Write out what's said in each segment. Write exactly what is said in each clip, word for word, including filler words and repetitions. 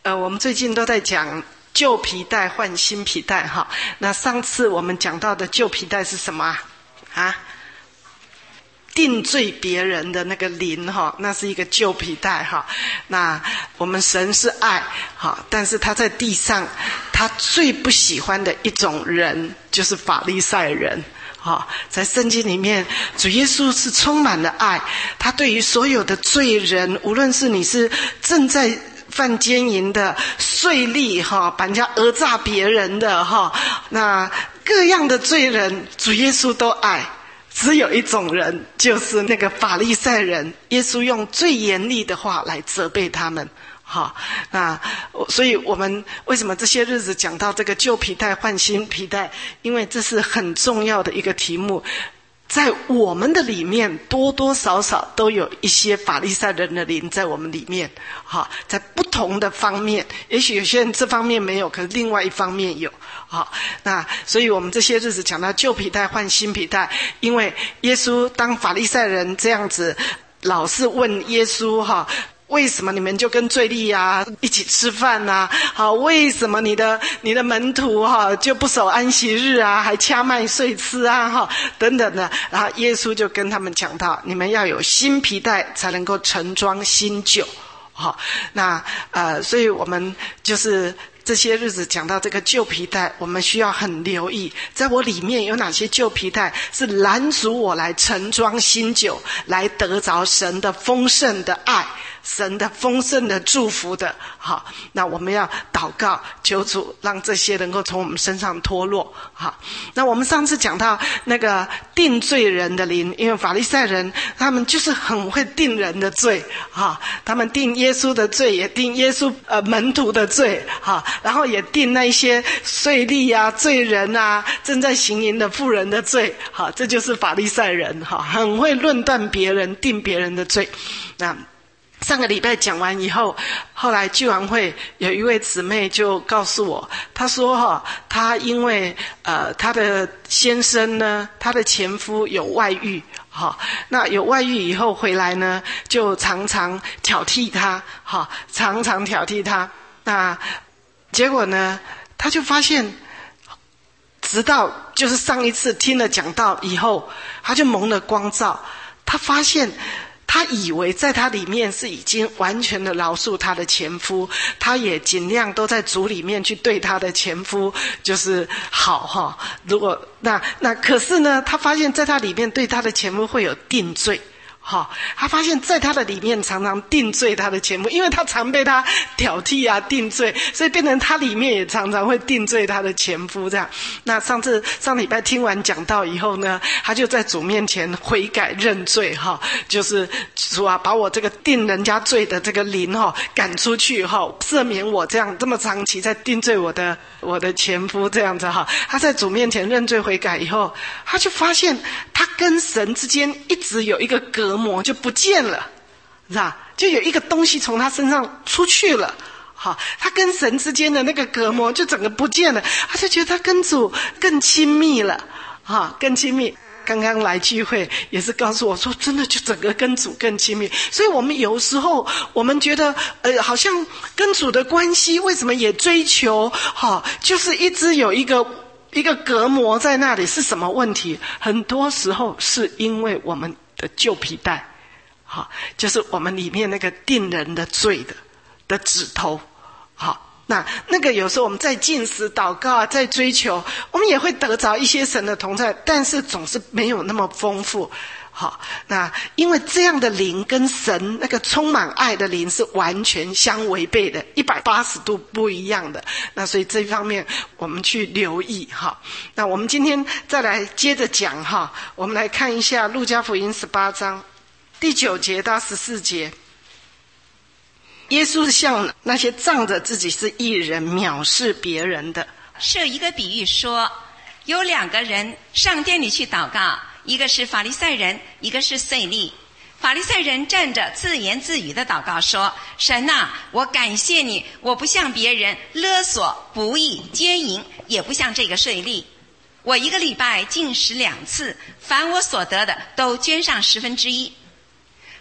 呃，我们最近都在讲旧皮带换新皮带哈。那上次我们讲到的旧皮带是什么啊？啊，定罪别人的那个灵哈，那是一个旧皮带哈。那我们神是爱哈，但是他在地上，他最不喜欢的一种人就是法利赛人。好，在圣经里面，主耶稣是充满了爱，他对于所有的罪人，无论是你是正在犯奸淫的、税吏哈，把人家讹诈别人的哈，那各样的罪人，主耶稣都爱。只有一种人，就是那个法利赛人，耶稣用最严厉的话来责备他们。好，那所以我们为什么这些日子讲到这个旧皮带换新皮带？因为这是很重要的一个题目。在我们的里面，多多少少都有一些法利赛人的灵在我们里面。好，在不同的方面，也许有些人这方面没有，可是另外一方面有。好，那所以我们这些日子讲到旧皮带换新皮带，因为耶稣当法利赛人这样子老是问耶稣哈，为什么你们就跟罪吏啊一起吃饭啊？好，为什么你的你的门徒哈就不守安息日啊，还掐麦穗吃啊哈等等的。然后耶稣就跟他们讲到，你们要有新皮带才能够盛装新酒。好，那呃，所以我们就是这些日子讲到这个旧皮带，我们需要很留意，在我里面有哪些旧皮带是拦阻我来盛装新酒，来得着神的丰盛的爱，神的丰盛的祝福的。好，那我们要祷告求主让这些能够从我们身上脱落。好，那我们上次讲到那个定罪人的灵，因为法利赛人他们就是很会定人的罪。好，他们定耶稣的罪，也定耶稣呃门徒的罪。好，然后也定那些税吏啊、罪人啊、正在行淫的妇人的罪。好，这就是法利赛人。好，很会论断别人，定别人的罪。那上个礼拜讲完以后，后来聚完会有一位姊妹就告诉我，她说哈，她因为呃她的先生呢，她的前夫有外遇，哈，那有外遇以后回来呢，就常常挑剔她，哈，常常挑剔她。那结果呢，她就发现，直到就是上一次听了讲道以后，她就蒙了光照，她发现。他以为在他里面是已经完全的饶恕他的前夫，他也尽量都在主里面去对他的前夫就是好哈。如果那那可是呢，他发现在他里面对他的前夫会有定罪。好，他发现在他的里面常常定罪他的前夫，因为他常被他挑剔啊定罪，所以变成他里面也常常会定罪他的前夫这样。那上次上礼拜听完讲道以后呢，他就在主面前悔改认罪哈，就是主啊，把我这个定人家罪的这个灵哈赶出去哈，赦免我这样这么长期在定罪我的我的前夫这样子哈。他在主面前认罪悔改以后，他就发现他跟神之间一直有一个隔膜就不见了，是吧？就有一个东西从他身上出去了。好，他跟神之间的那个隔膜就整个不见了，他就觉得他跟主更亲密了，哈，更亲密。刚刚来聚会也是告诉我说，真的就整个跟主更亲密。所以我们有时候我们觉得，呃，好像跟主的关系为什么也追求，哈，就是一直有一个一个隔膜在那里，是什么问题？很多时候是因为我们的旧皮带，好，就是我们里面那个定人的罪的的指头，好，那那个有时候我们在禁食祷告啊，在追求，我们也会得着一些神的同在，但是总是没有那么丰富。好，那因为这样的灵跟神那个充满爱的灵是完全相违背的，一百八十度不一样的。那所以这方面我们去留意哈。那我们今天再来接着讲哈，我们来看一下路加福音十八章第九节到十四节。耶稣向那些仗着自己是义人藐视别人的， 设一个比喻说，有两个人上殿里去祷告，一个是法利赛人，一个是税吏。法利赛人站着自言自语的祷告说，神啊，我感谢你，我不像别人勒索不义奸淫，也不像这个税吏。我一个礼拜进食两次，凡我所得的都捐上十分之一。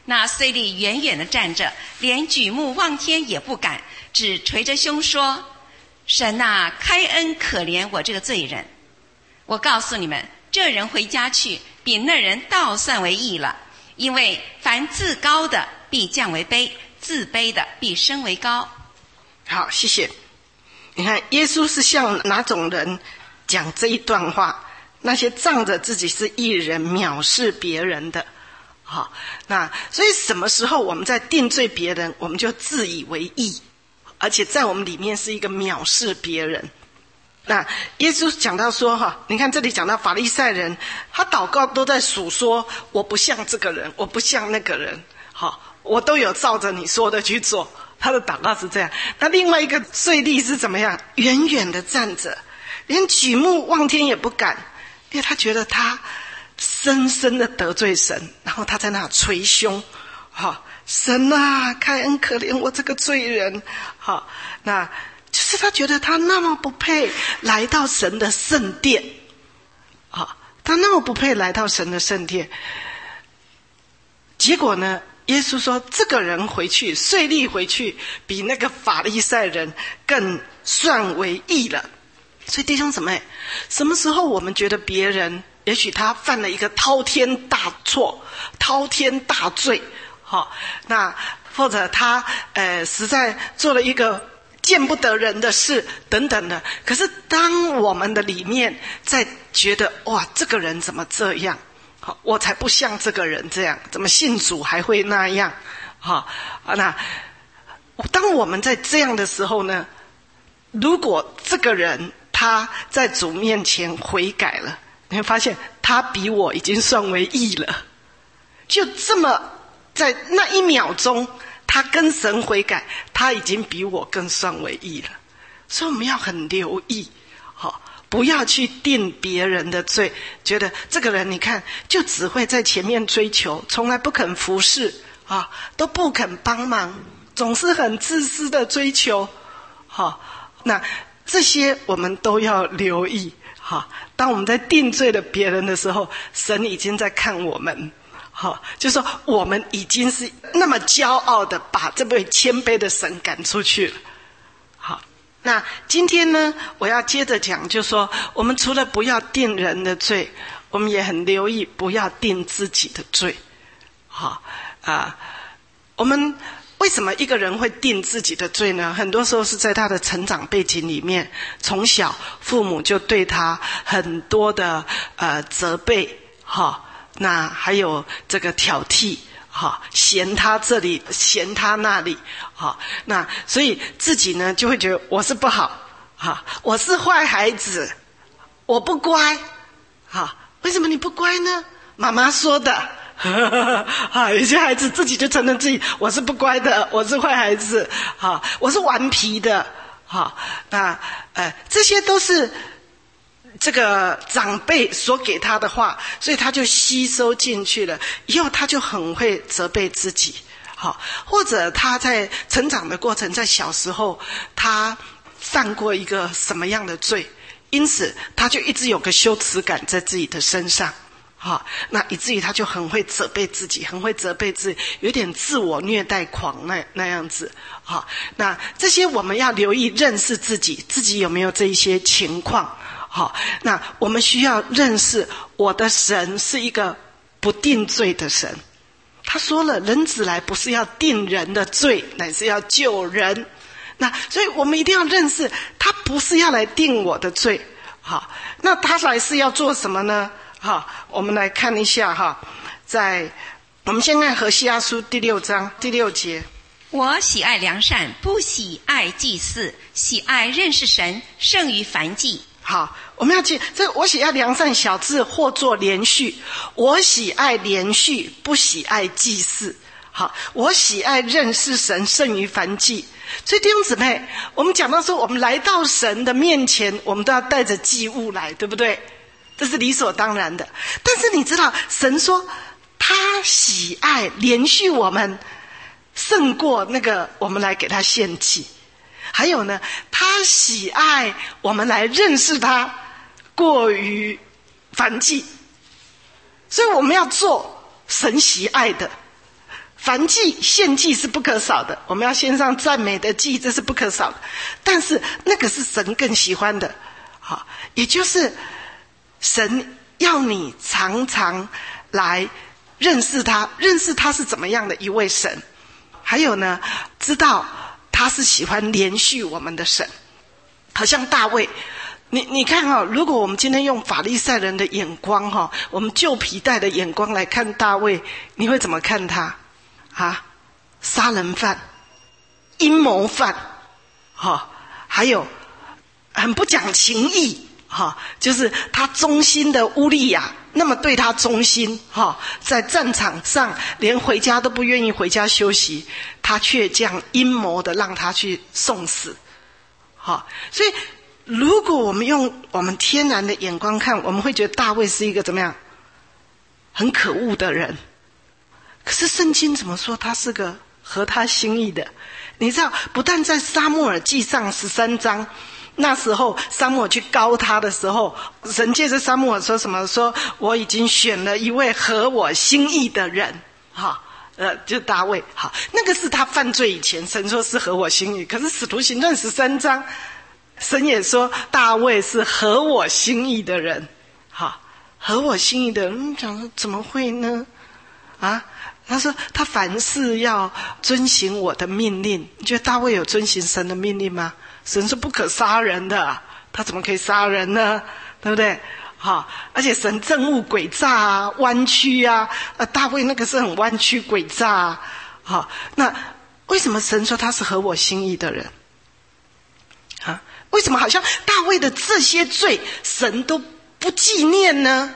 那税吏远远地站着，连举目望天也不敢，只捶着胸说：神啊，开恩可怜我这个罪人。我告诉你们，这人回家去，比那人倒算为义了。因为凡自高的必降为卑，自卑的必升为高。 好，谢谢。你看耶稣是向哪种人讲这一段话？那些仗着自己是义人藐视别人的。好，那所以什么时候我们在定罪别人，我们就自以为义，而且在我们里面是一个藐视别人。那耶稣讲到说哈，你看这里讲到法利赛人，他祷告都在数说，我不像这个人，我不像那个人，好，我都有照着你说的去做。他的祷告是这样。那另外一个税吏是怎么样？远远的站着，连举目望天也不敢，因为他觉得他深深的得罪神，然后他在那捶胸，好，神啊，开恩可怜我这个罪人。好，那就是他觉得他那么不配来到神的圣殿，好，他那么不配来到神的圣殿。结果呢，耶稣说这个人回去，税吏回去，比那个法利赛人更算为义了。所以弟兄姊妹，什么时候我们觉得别人也许他犯了一个滔天大错、滔天大罪，好，那或者他呃实在做了一个见不得人的事等等的，可是当我们的里面在觉得哇，这个人怎么这样，好，我才不像这个人这样，怎么信主还会那样，好，那当我们在这样的时候呢，如果这个人他在主面前悔改了，你会发现他比我已经算为义了。就这么在那一秒钟他跟神悔改，他已经比我更算为义了。所以我们要很留意，好，不要去定别人的罪，觉得这个人你看就只会在前面追求，从来不肯服侍啊，都不肯帮忙，总是很自私的追求，好，那这些我们都要留意。好，当我们在定罪了别人的时候，神已经在看我们，好，就是说我们已经是那么骄傲的把这位谦卑的神赶出去了。好，那今天呢，我要接着讲，就是说我们除了不要定人的罪，我们也很留意不要定自己的罪。好啊，我们为什么一个人会定自己的罪呢？很多时候是在他的成长背景里面，从小父母就对他很多的呃责备，哈，那还有这个挑剔，哈，嫌他这里，嫌他那里，哈，那所以自己呢就会觉得我是不好，哈，我是坏孩子，我不乖，哈，为什么你不乖呢？妈妈说的。啊，有些孩子自己就承认自己我是不乖的，我是坏孩子，啊，我是顽皮的，啊，那呃这些都是这个长辈所给他的话，所以他就吸收进去了，以后他就很会责备自己，好，或者他在成长的过程，在小时候他犯过一个什么样的罪，因此他就一直有个羞耻感在自己的身上。好，那以至于他就很会责备自己，很会责备自己，有点自我虐待狂那那样子。好，那这些我们要留意，认识自己，自己有没有这一些情况。好，那我们需要认识我的神是一个不定罪的神。他说了，人子来不是要定人的罪，乃是要救人。那所以我们一定要认识，他不是要来定我的罪。好，那他来是要做什么呢？好，我们来看一下哈，在我们先看何西阿书第六章第六节。 我喜爱良善，不喜爱祭祀，喜爱认识神，胜于燔祭。 好，我们要记这我喜爱良善小字或作连续，我喜爱连续，不喜爱祭祀。好，我喜爱认识神，胜于燔祭。所以弟兄姊妹，我们讲到说我们来到神的面前，我们都要带着祭物来，对不对？这是理所当然的。但是你知道神说他喜爱连续我们胜过那个我们来给他献祭，还有呢他喜爱我们来认识他过于燔祭。所以我们要做神喜爱的， 燔祭献祭是不可少的，我们要献上赞美的祭，这是不可少的。但是那个是神更喜欢的，好，也就是神要你常常来认识他，认识他是怎么样的一位神，还有呢，知道他是喜欢连续我们的神。好像大卫，你你看哈、哦，如果我们今天用法利赛人的眼光哈、哦，我们旧皮带的眼光来看大卫，你会怎么看他？啊，杀人犯、阴谋犯，哈、哦，还有很不讲情义，哈、哦，就是他忠心的乌利亚，那么对他忠心，哈、哦，在战场上连回家都不愿意回家休息，他却这样阴谋的让他去送死。好，所以如果我们用我们天然的眼光看，我们会觉得大卫是一个怎么样很可恶的人。可是圣经怎么说他是个合他心意的？你知道，不但在撒母耳记上十三章，那时候撒母耳去膏他的时候，神借着撒母耳说什么？说我已经选了一位合我心意的人。好，呃，就大卫。好，那个是他犯罪以前，神说是合我心意。可是使徒行传十三章，神也说大卫是合我心意的人。好，合我心意的人，讲说怎么会呢？啊，他说他凡事要遵行我的命令。你觉得大卫有遵行神的命令吗？神说不可杀人的，他怎么可以杀人呢？对不对？好，而且神憎恶诡诈啊，弯曲啊，呃，大卫那个是很弯曲诡诈啊。好，那为什么神说他是合我心意的人？啊，为什么好像大卫的这些罪神都不纪念呢？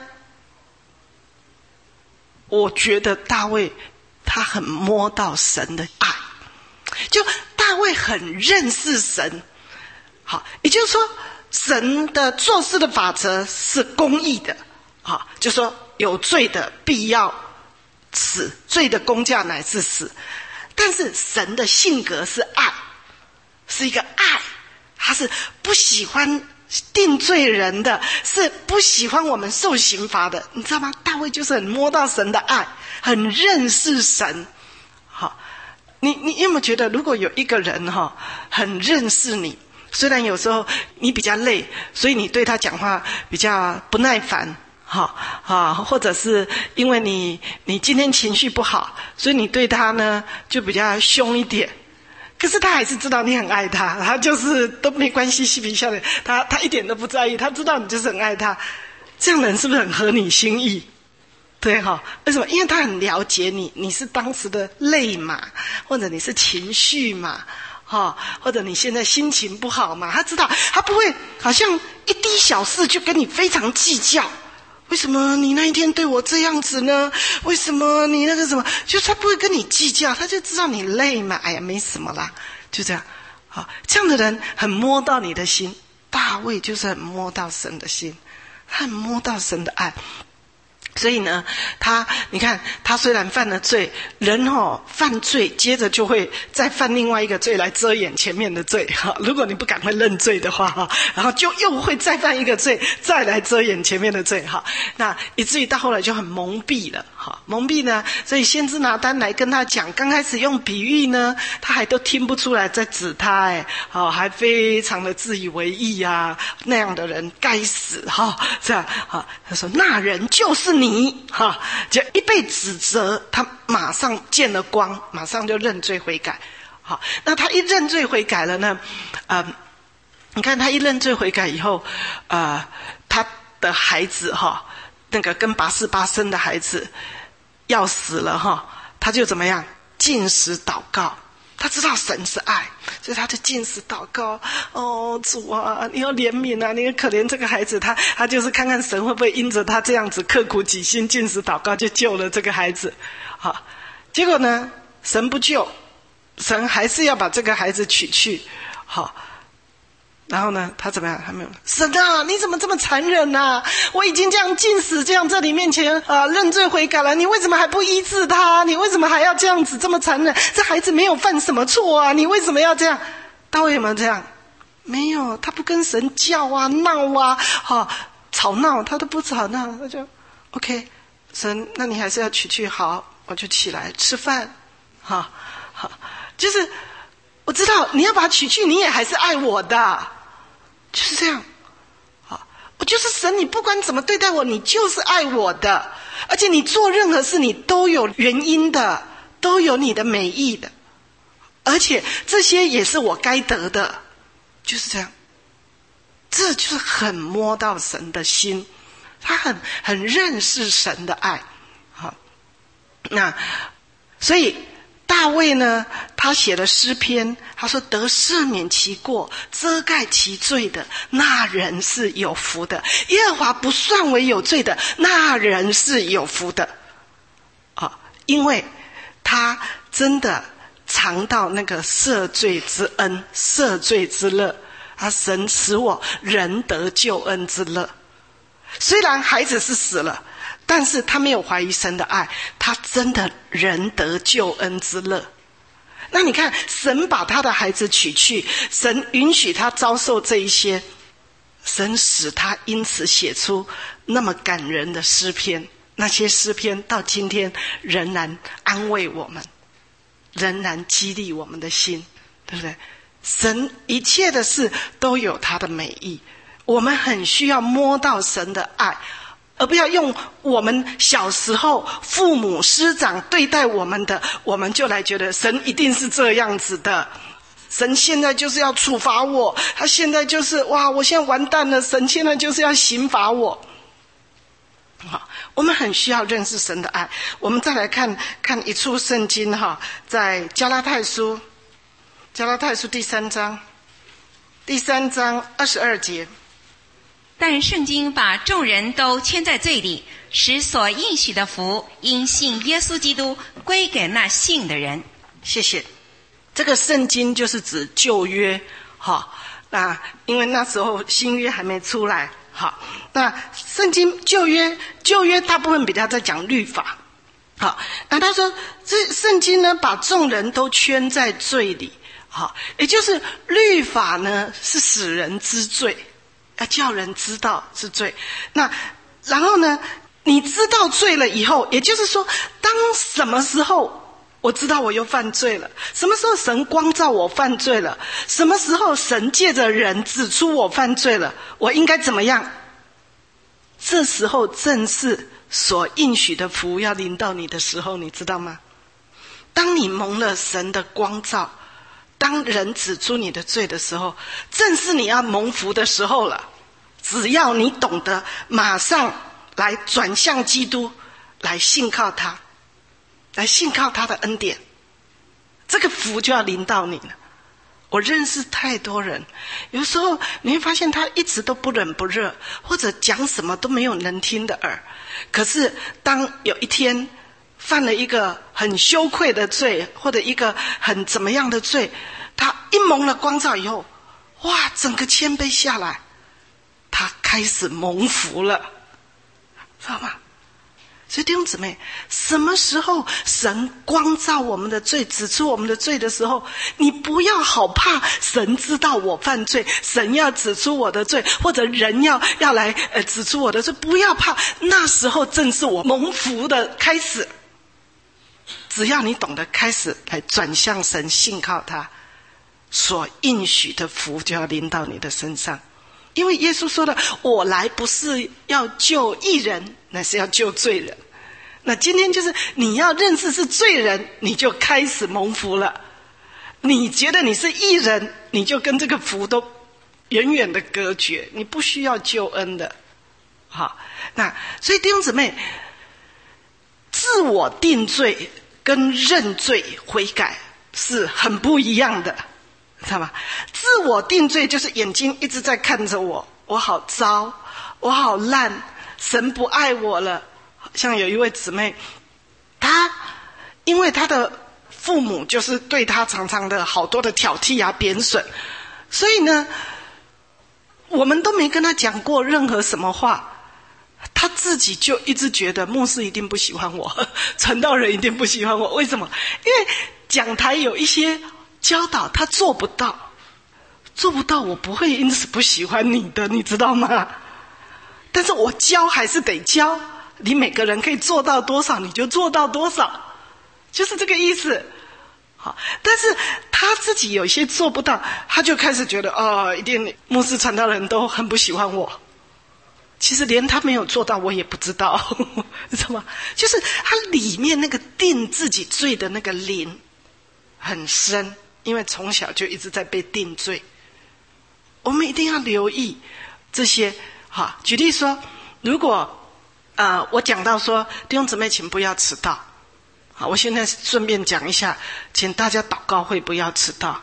我觉得大卫他很摸到神的爱，就大卫很认识神。好，也就是说神的做事的法则是公义的，好，就说有罪的必要死，罪的公价乃是死。但是神的性格是爱，是一个爱，他是不喜欢定罪人的，是不喜欢我们受刑罚的，你知道吗？大卫就是很摸到神的爱，很认识神。好，你你有没有觉得，如果有一个人哈、哦，很认识你，虽然有时候你比较累，所以你对他讲话比较不耐烦，哈啊，或者是因为你你今天情绪不好，所以你对他呢就比较凶一点。可是他还是知道你很爱他，他就是都没关系，嬉皮笑脸，他他一点都不在意，他知道你就是很爱他。这样的人是不是很合你心意？对哈、哦，为什么？因为他很了解你，你是当时的累嘛，或者你是情绪嘛，哈、哦，或者你现在心情不好嘛，他知道，他不会好像一滴小事就跟你非常计较。为什么你那一天对我这样子呢？为什么你那个什么？就他不会跟你计较，他就知道你累嘛。哎呀，没什么啦，就这样。好，这样的人很摸到你的心。大卫就是很摸到神的心，他很摸到神的爱。所以呢，他你看，他虽然犯了罪，人哦犯罪，接着就会再犯另外一个罪来遮掩前面的罪哈。如果你不赶快认罪的话哈，然后就又会再犯一个罪，再来遮掩前面的罪哈。那以至于到后来就很蒙蔽了哈，蒙蔽呢，所以先知拿单来跟他讲，刚开始用比喻呢，他还都听不出来在指他哎，好，还非常的自以为意啊，那样的人该死哈，这样哈，他说那人就是你。你哈，就一被指责，他马上见了光，马上就认罪悔改。好，那他一认罪悔改了呢，呃，你看他一认罪悔改以后，呃，他的孩子哈，那个跟拔示巴生的孩子要死了哈，他就怎么样禁食祷告。他知道神是爱，所以他就禁食祷告。哦，主啊，你要怜悯啊，你要可怜这个孩子。他他就是看看神会不会因着他这样子刻苦己心禁食祷告，就救了这个孩子。好，结果呢，神不救，神还是要把这个孩子取去。好，然后呢，他怎么样？他没有，神啊，你怎么这么残忍啊？我已经这样禁食，这样在你面前啊、呃、认罪悔改了，你为什么还不医治他？你为什么还要这样子这么残忍？这孩子没有犯什么错啊，你为什么要这样？大卫有没有这样？没有，他不跟神叫啊闹啊，哈、哦、吵闹，他都不吵闹，他就 OK。神，那你还是要取去，好，我就起来吃饭。 哈，哈，就是我知道你要把他娶去，你也还是爱我的，就是这样。好，我就是神，你不管怎么对待我，你就是爱我的，而且你做任何事你都有原因的，都有你的美意的，而且这些也是我该得的，就是这样。这就是很摸到神的心，他很很认识神的爱。好，那所以大卫呢，他写了诗篇，他说得赦免其过遮盖其罪的那人是有福的，耶和华不算为有罪的那人是有福的。啊，因为他真的尝到那个赦罪之恩，赦罪之乐，他神使我人得救恩之乐。虽然孩子是死了，但是他没有怀疑神的爱，他真的人得救恩之乐。那你看，神把他的孩子娶去，神允许他遭受这一些，神使他因此写出那么感人的诗篇，那些诗篇到今天仍然安慰我们，仍然激励我们的心，对不对？神一切的事都有他的美意，我们很需要摸到神的爱，而不要用我们小时候父母师长对待我们的，我们就来觉得神一定是这样子的，神现在就是要处罚我，他现在就是哇，我现在完蛋了，神现在就是要刑罚我。好，我们很需要认识神的爱。我们再来看看一处圣经哈，在加拉太书，加拉太书第三章，第三章二十二节。 但圣经把众人都牵在罪里，使所应许的福因信耶稣基督归给那信的人。 谢谢。这个圣经就是指旧约，好，那因为那时候新约还没出来，好，那圣经旧约旧约大部分比较在讲律法，好，那他说这圣经呢把众人都圈在罪里，好，也就是律法呢是使人知罪，要叫人知道是罪。那然后呢，你知道罪了以后，也就是说当什么时候我知道我又犯罪了，什么时候神光照我犯罪了，什么时候神借着人指出我犯罪了，我应该怎么样，这时候正是所应许的福要临到你的时候，你知道吗？当你蒙了神的光照，当人指出你的罪的时候，正是你要蒙福的时候了。只要你懂得马上来转向基督，来信靠他，来信靠他的恩典，这个福就要临到你了。我认识太多人，有时候你会发现他一直都不冷不热，或者讲什么都没有能听的耳，可是当有一天犯了一个很羞愧的罪，或者一个很怎么样的罪，他一蒙了光照以后，哇，整个谦卑下来，他开始蒙福了，知道吗？所以弟兄姊妹，什么时候神光照我们的罪，指出我们的罪的时候，你不要好怕神知道我犯罪，神要指出我的罪，或者人要要来呃指出我的罪，不要怕，那时候正是我蒙福的开始。只要你懂得开始来转向神，信靠他，所应许的福就要临到你的身上。因为耶稣说的，我来不是要救义人，乃是要救罪人。那今天就是你要认识是罪人，你就开始蒙福了。你觉得你是义人，你就跟这个福都远远的隔绝，你不需要救恩的。好，那所以弟兄姊妹，自我定罪跟认罪悔改是很不一样的，知道吗？自我定罪就是眼睛一直在看着我，我好糟，我好烂，神不爱我了。像有一位姊妹，她因为她的父母就是对她常常的好多的挑剔啊贬损，所以呢我们都没跟她讲过任何什么话，她自己就一直觉得牧师一定不喜欢我，传道人一定不喜欢我。为什么？因为讲台有一些教导她做不到，做不到我不会因此不喜欢你的，你知道吗？但是我教还是得教，你每个人可以做到多少你就做到多少，就是这个意思。 好，但是他自己有些做不到，他就开始觉得哦，一定牧师传道人都很不喜欢我。其实连他没有做到，我也不知道，知道吗？就是他里面那个定自己罪的那个灵很深，因为从小就一直在被定罪。我们一定要留意这些。好，举例说，如果呃我讲到说弟兄姊妹请不要迟到，好，我现在顺便讲一下，请大家祷告会不要迟到。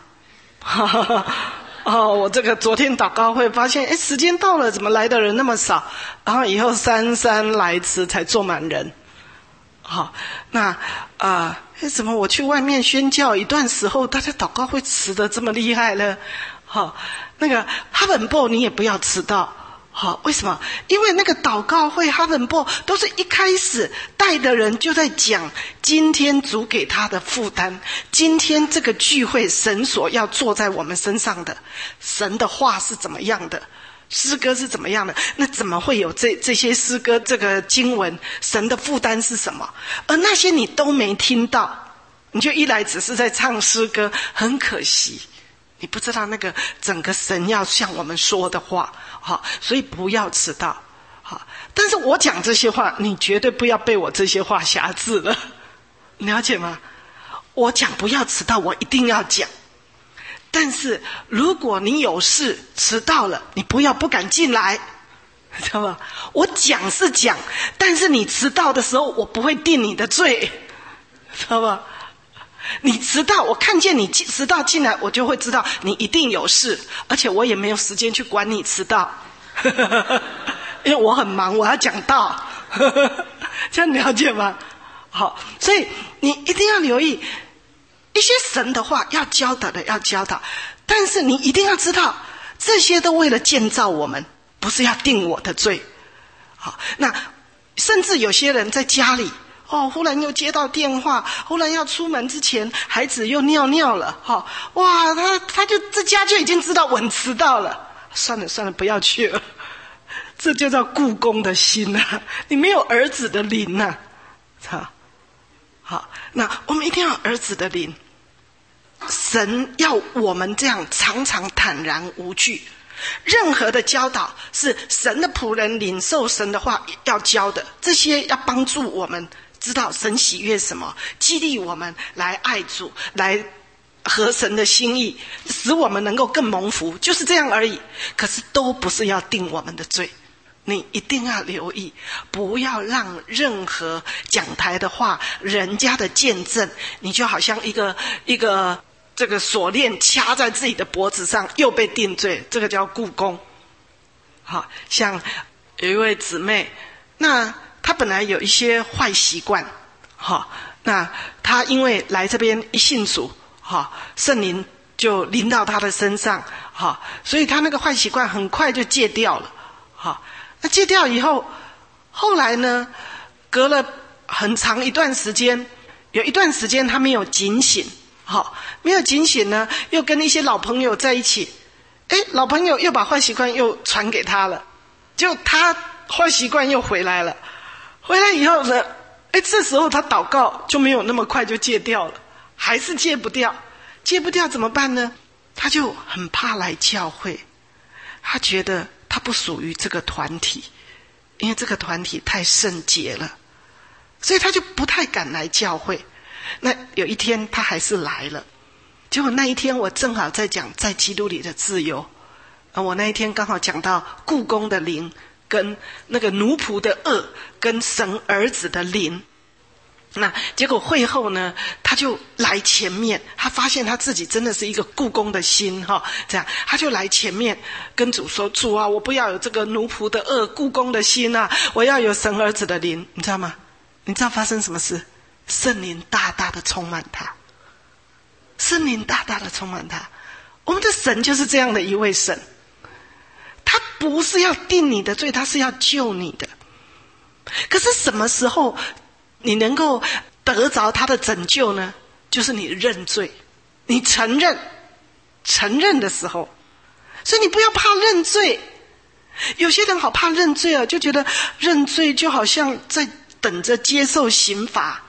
哦，我这个昨天祷告会发现，哎，时间到了，怎么来的人那么少？然后以后姗姗来迟才坐满人。好，那啊，呃，怎么我去外面宣教一段时候，大家祷告会迟得这么厉害呢？好，那个哈本布你也不要迟到。好，为什么？因为那个祷告会哈本布都是一开始带的人就在讲今天主给他的负担，今天这个聚会神所要做在我们身上的，神的话是怎么样的，诗歌是怎么样的，那怎么会有这这些诗歌，这个经文神的负担是什么？而那些你都没听到，你就一来只是在唱诗歌，很可惜你不知道那个整个神要向我们说的话。好，所以不要迟到。好，但是我讲这些话，你绝对不要被我这些话辖制了，你了解吗？我讲不要迟到，我一定要讲。但是如果你有事迟到了，你不要不敢进来，知道吗？我讲是讲，但是你迟到的时候，我不会定你的罪，知道吗？你迟到，我看见你迟到进来，我就会知道你一定有事，而且我也没有时间去管你迟到，因为我很忙，我要讲道，这样了解吗？好，所以你一定要留意一些神的话要教导的要教导，但是你一定要知道，这些都为了建造我们，不是要定我的罪。好，那甚至有些人在家里。哦，忽然又接到电话，忽然要出门之前，孩子又尿尿了，哈、哦，哇，他他就这家就已经知道我迟到了，算了算了，不要去了，这就叫雇工的心啊，你没有儿子的灵啊，好，好，那我们一定要有儿子的灵，神要我们这样常常坦然无惧，任何的教导是神的仆人领受神的话要教的，这些要帮助我们知道神喜悦什么，激励我们来爱主，来合神的心意，使我们能够更蒙福，就是这样而已。可是都不是要定我们的罪，你一定要留意，不要让任何讲台的话，人家的见证，你就好像一个一个这个锁链掐在自己的脖子上，又被定罪，这个叫雇工。好，像有一位姊妹，那他本来有一些坏习惯，好，那他因为来这边一信主，好，圣灵就临到他的身上，好，所以他那个坏习惯很快就戒掉了，好，那戒掉以后，后来呢，隔了很长一段时间，有一段时间他没有警醒，好，没有警醒呢，又跟一些老朋友在一起，诶，老朋友又把坏习惯又传给他了，就他坏习惯又回来了。回来以后呢，哎，这时候他祷告就没有那么快就戒掉了，还是戒不掉，戒不掉怎么办呢？他就很怕来教会，他觉得他不属于这个团体，因为这个团体太圣洁了，所以他就不太敢来教会。那有一天他还是来了，结果那一天我正好在讲在基督里的自由，而我那一天刚好讲到雇工的灵跟那个奴仆的恶跟神儿子的灵，那结果会后呢，他就来前面，他发现他自己真的是一个雇工的心哈，这样他就来前面跟主说：主啊，我不要有这个奴仆的恶雇工的心啊，我要有神儿子的灵。你知道吗？你知道发生什么事？圣灵大大的充满他，圣灵大大的充满他。我们的神就是这样的一位神，他不是要定你的罪，他是要救你的。可是什么时候你能够得着他的拯救呢？就是你认罪，你承认承认的时候。所以你不要怕认罪，有些人好怕认罪啊，就觉得认罪就好像在等着接受刑罚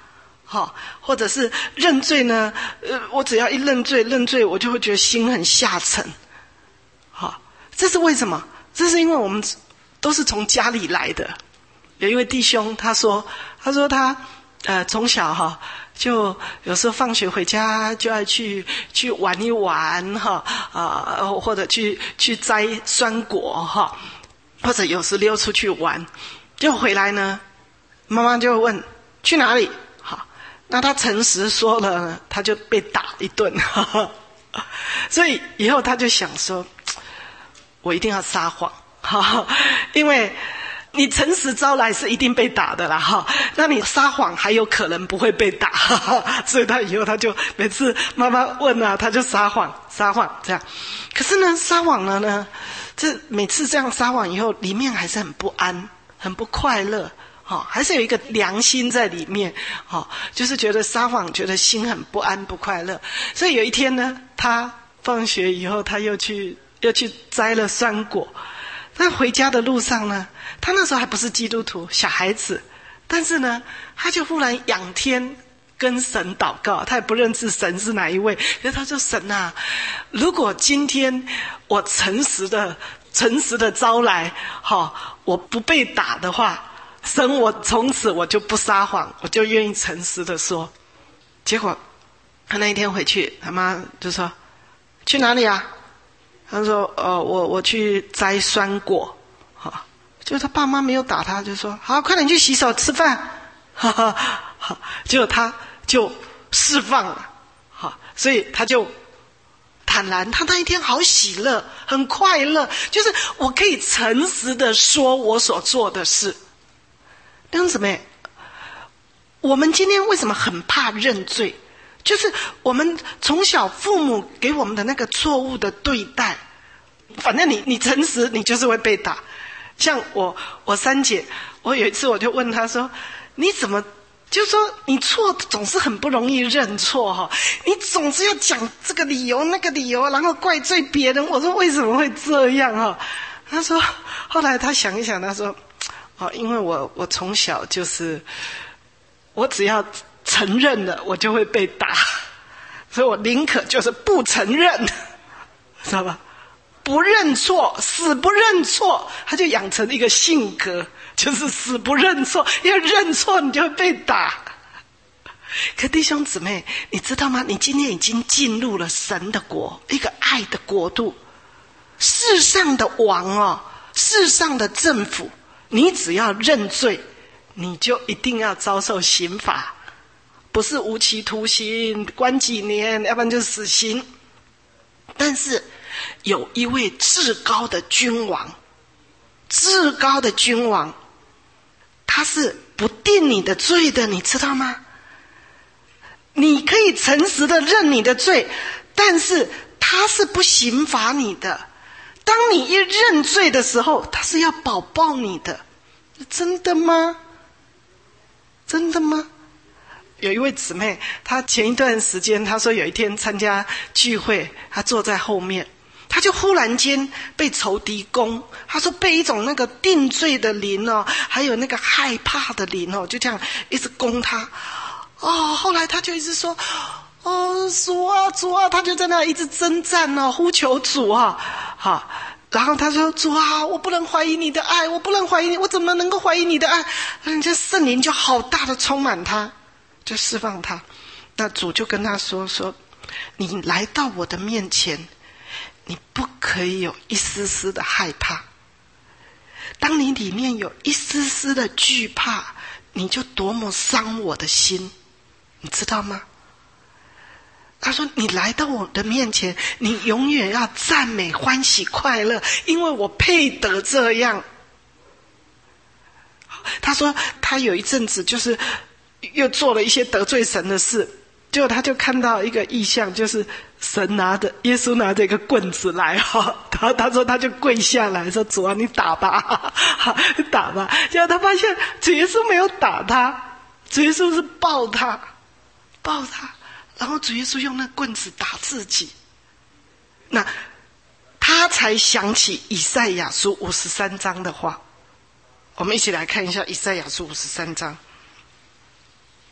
好，或者是认罪呢？呃，我只要一认罪，认罪我就会觉得心很下沉。好，这是为什么？这是因为我们都是从家里来的。有一位弟兄他说，他说他呃从小哈就有时候放学回家就要去去玩一玩哈啊、呃，或者去去摘酸果哈，或者有时溜出去玩，就回来呢，妈妈就问去哪里？好，那他诚实说了，他就被打一顿。哈哈，所以以后他就想说，我一定要撒谎，哈哈，因为你诚实招来是一定被打的啦，哈，那你撒谎还有可能不会被打，哈哈，所以他以后他就每次妈妈问啊，他就撒谎，撒谎这样。可是呢，撒谎了呢，这每次这样撒谎以后，里面还是很不安，很不快乐，哈、哦，还是有一个良心在里面，哈、哦，就是觉得撒谎，觉得心很不安不快乐。所以有一天呢，他放学以后，他又去又去摘了酸果。那回家的路上呢，他那时候还不是基督徒，小孩子，但是呢，他就忽然仰天跟神祷告，他也不认识神是哪一位，可是他说：神啊，如果今天我诚实的、诚实的招来，好，我不被打的话，神，我从此我就不撒谎，我就愿意诚实的说。结果他那一天回去，他妈就说：去哪里啊？他说：呃，我我去摘酸果，哈，就他爸妈没有打他，就说：好，快点去洗手吃饭，哈哈哈。结果他就释放了，哈，所以他就坦然，他那一天好喜乐，很快乐，就是我可以诚实的说我所做的事。弟兄姊妹，我们今天为什么很怕认罪？就是我们从小父母给我们的那个错误的对待，反正你你诚实，你就是会被打。像我我三姐，我有一次我就问她说：你怎么就说你错总是很不容易认错哈？你总是要讲这个理由那个理由，然后怪罪别人。我说为什么会这样哈？她说后来她想一想，她说：哦，因为我我从小就是我只要承认了，我就会被打，所以我宁可就是不承认，知道吧？不认错，死不认错，他就养成一个性格，就是死不认错，因为认错你就会被打。可弟兄姊妹，你知道吗？你今天已经进入了神的国，一个爱的国度，世上的王哦，世上的政府，你只要认罪，你就一定要遭受刑罚。不是无期徒刑关几年，要不然就死刑。但是有一位至高的君王，至高的君王，他是不定你的罪的，你知道吗？你可以诚实的认你的罪，但是他是不刑罚你的。当你一认罪的时候，他是要保抱你的。真的吗？真的吗？有一位姊妹，她前一段时间她说有一天参加聚会，她坐在后面，她就忽然间被仇敌攻，她说被一种那个定罪的灵哦，还有那个害怕的灵哦，就这样一直攻她。哦，后来她就一直说：哦，主啊主啊，她就在那一直征战哦，呼求主啊，好。然后他说：主啊，我不能怀疑你的爱，我不能怀疑你，我怎么能够怀疑你的爱？人家圣灵就好大的充满他，就释放他。那主就跟他说：说你来到我的面前，你不可以有一丝丝的害怕。当你里面有一丝丝的惧怕，你就多么伤我的心，你知道吗？他说：你来到我的面前，你永远要赞美欢喜快乐，因为我配得这样。他说他有一阵子就是又做了一些得罪神的事，结果他就看到一个异象，就是神拿着耶稣拿着一个棍子来哈，然后他说他就跪下来说：主啊，你打吧，你打吧。结果他发现主耶稣没有打他，主耶稣是抱他，抱他。然后主耶稣用那棍子打自己，那他才想起以赛亚书五十三章的话。我们一起来看一下以赛亚书五十三章。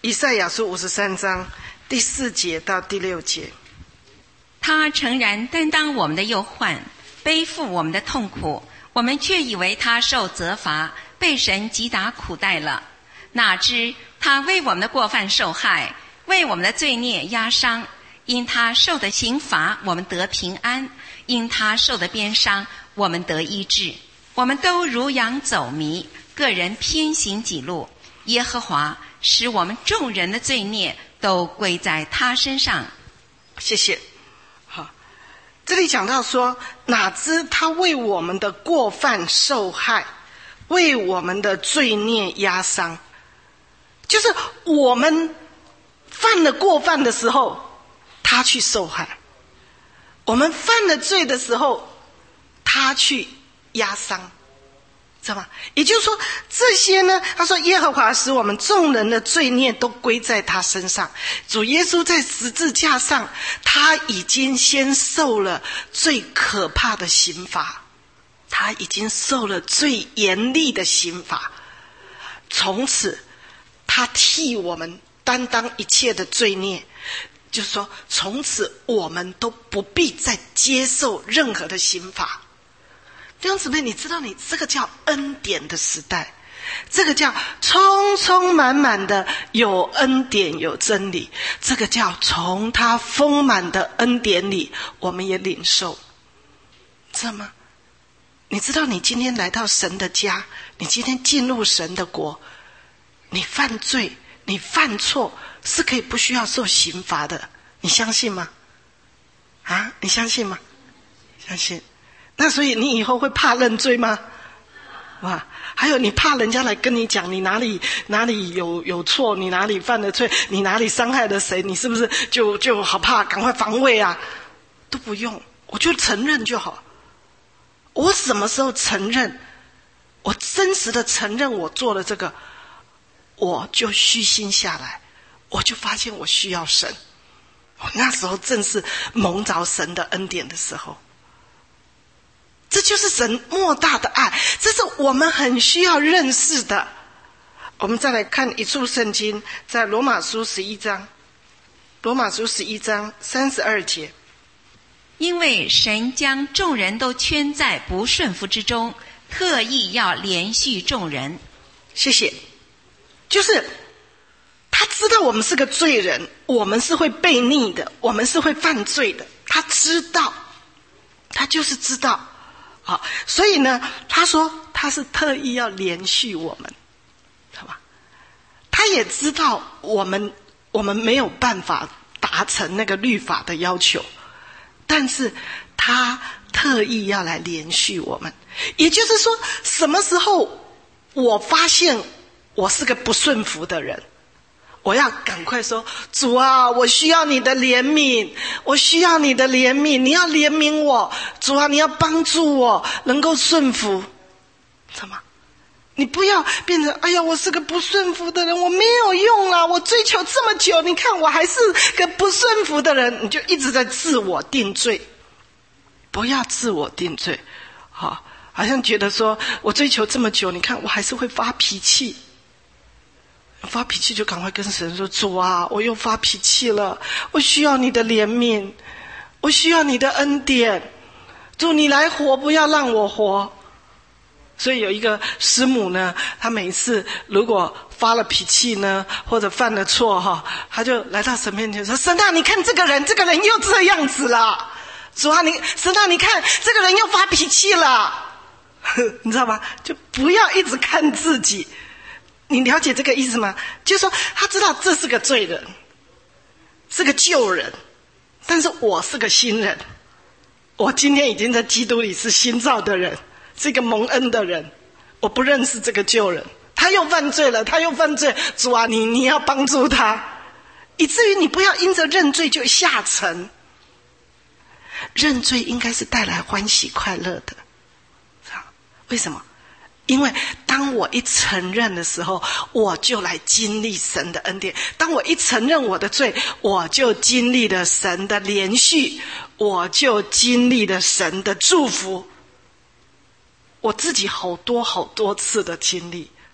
以赛亚书五十三章第四节到第六节。 他诚然担当我们的忧患，背负我们的痛苦，我们却以为他受责罚，被神击打苦待了。哪知他为我们的过犯受害，为我们的罪孽压伤。因他受的刑罚，我们得平安；因他受的鞭伤，我们得医治。我们都如羊走迷，个人偏行己路。耶和华使我们众人的罪孽都归在他身上。 谢谢。好，这里讲到说，哪知他为我们的过犯受害，为我们的罪孽压伤。就是我们犯了过犯的时候，他去受害；我们犯了罪的时候，他去压伤，知道吗？也就是说，这些呢，他说耶和华使我们众人的罪孽都归在他身上。主耶稣在十字架上，他已经先受了最可怕的刑罚，他已经受了最严厉的刑罚，从此他替我们担当一切的罪孽，就是说从此我们都不必再接受任何的刑罚。弟兄姊妹，你知道你这个叫恩典的时代，这个叫充充满满的有恩典有真理，这个叫从他丰满的恩典里我们也领受，知道吗？你知道你今天来到神的家，你今天进入神的国，你犯罪你犯错是可以不需要受刑罚的，你相信吗？啊，你相信吗？相信。那所以你以后会怕认罪吗？哇，还有你怕人家来跟你讲你哪里哪里有有错，你哪里犯了罪，你哪里伤害了谁，你是不是就就好怕，赶快防卫啊？都不用，我就承认就好。我什么时候承认，我真实的承认我做了这个，我就虚心下来，我就发现我需要神。我那时候正是蒙着神的恩典的时候。这就是神莫大的爱，这是我们很需要认识的。我们再来看一处圣经，在罗马书十一章，罗马书十一章三十二节。 因为神将众人都圈在不顺服之中，特意要连续众人。 谢谢。就是他知道我们是个罪人，我们是会悖逆的，我们是会犯罪的，他知道，他就是知道。好，所以呢，他说他是特意要连续我们，好吧？他也知道我们我们没有办法达成那个律法的要求，但是他特意要来连续我们。也就是说，什么时候我发现我是个不顺服的人，我要赶快说，主啊，我需要你的怜悯，我需要你的怜悯，你要怜悯我，主啊，你要帮助我能够顺服。怎么？你不要变成，哎呀，我是个不顺服的人，我没有用啦，我追求这么久，你看我还是个不顺服的人，你就一直在自我定罪。不要自我定罪，好，好像觉得说我追求这么久，你看我还是会发脾气。发脾气就赶快跟神说，主啊，我又发脾气了，我需要你的怜悯，我需要你的恩典，主你来活，不要让我活。所以有一个师母呢，她每一次如果发了脾气呢，或者犯了错哈，她就来到神面前说，神啊，你看这个人这个人又这样子了，主啊，你神啊，你看这个人又发脾气了你知道吗？就不要一直看自己。你了解这个意思吗？就是说他知道这是个罪人，是个旧人，但是我是个新人，我今天已经在基督里是新造的人，是一个蒙恩的人，我不认识这个旧人，他又犯罪了，他又犯罪，主啊，你你要帮助他，以至于你不要因着认罪就下沉。认罪应该是带来欢喜快乐的，为什么？因为当我一承认的时候，我就来经历神的恩典。当我一承认我的罪，我就经历了神的连续，我就经历了神的祝福。我自己好多好多次的经历，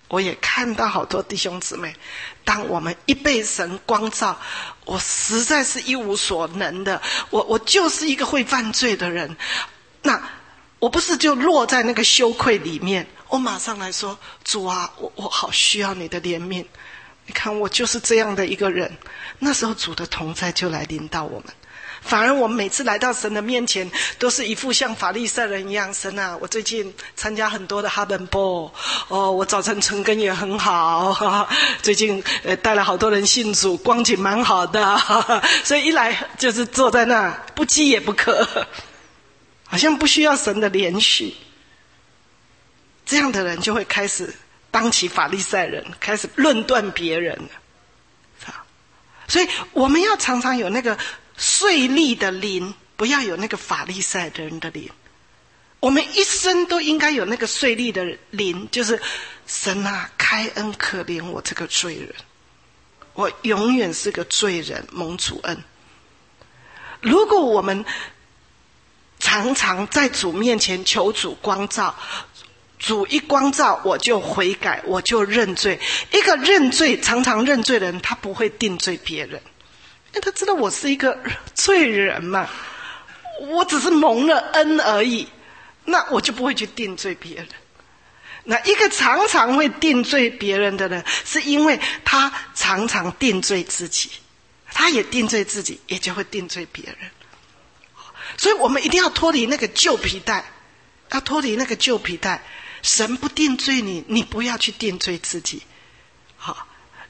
我也看到好多弟兄姊妹，当我们一被神光照，我实在是一无所能的，我我就是一个会犯罪的人，那我不是就落在那个羞愧里面，我马上来说，主啊，我我好需要你的怜悯，你看我就是这样的一个人。那时候主的同在就来临到我们，反而我们每次来到神的面前，都是一副像法利赛人一样，神啊，我最近参加很多的哈本波，哦，我早晨晨更也很好，哈哈，最近呃带了好多人信主，光景蛮好的，哈哈，所以一来就是坐在那不饥也不渴，好像不需要神的连续。这样的人就会开始当起法利赛人，开始论断别人了。所以我们要常常有那个税吏的灵，不要有那个法利赛人的灵。我们一生都应该有那个税吏的灵，就是神啊，开恩可怜我这个罪人，我永远是个罪人，蒙主恩。如果我们常常在主面前求主光照，主一光照我就悔改，我就认罪。一个认罪常常认罪的人，他不会定罪别人，因为他知道我是一个罪人嘛，我只是蒙了恩而已，那我就不会去定罪别人。那一个常常会定罪别人的人，是因为他常常定罪自己，他也定罪自己，也就会定罪别人。所以我们一定要脱离那个旧皮带，要脱离那个旧皮带。神不定罪你，你不要去定罪自己。好，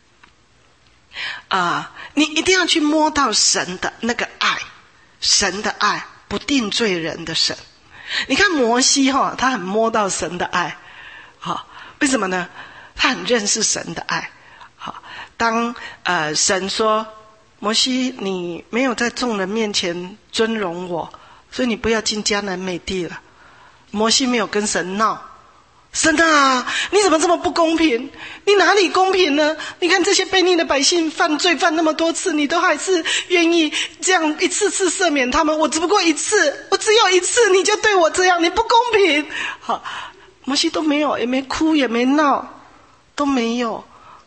啊、呃，你一定要去摸到神的那个爱，神的爱，不定罪人的神。你看摩西哈、哦，他很摸到神的爱，好，为什么呢？他很认识神的爱。好，当呃神说摩西，你没有在众人面前尊荣我，所以你不要进迦南美地了。摩西没有跟神闹。神啊，你怎么这么不公平？你哪里公平呢？你看这些悖逆的百姓犯罪犯那么多次，你都还是愿意这样一次次赦免他们，我只不过一次，我只有一次你就对我这样，你不公平。好，摩西都没有，也没哭也没闹，都没有。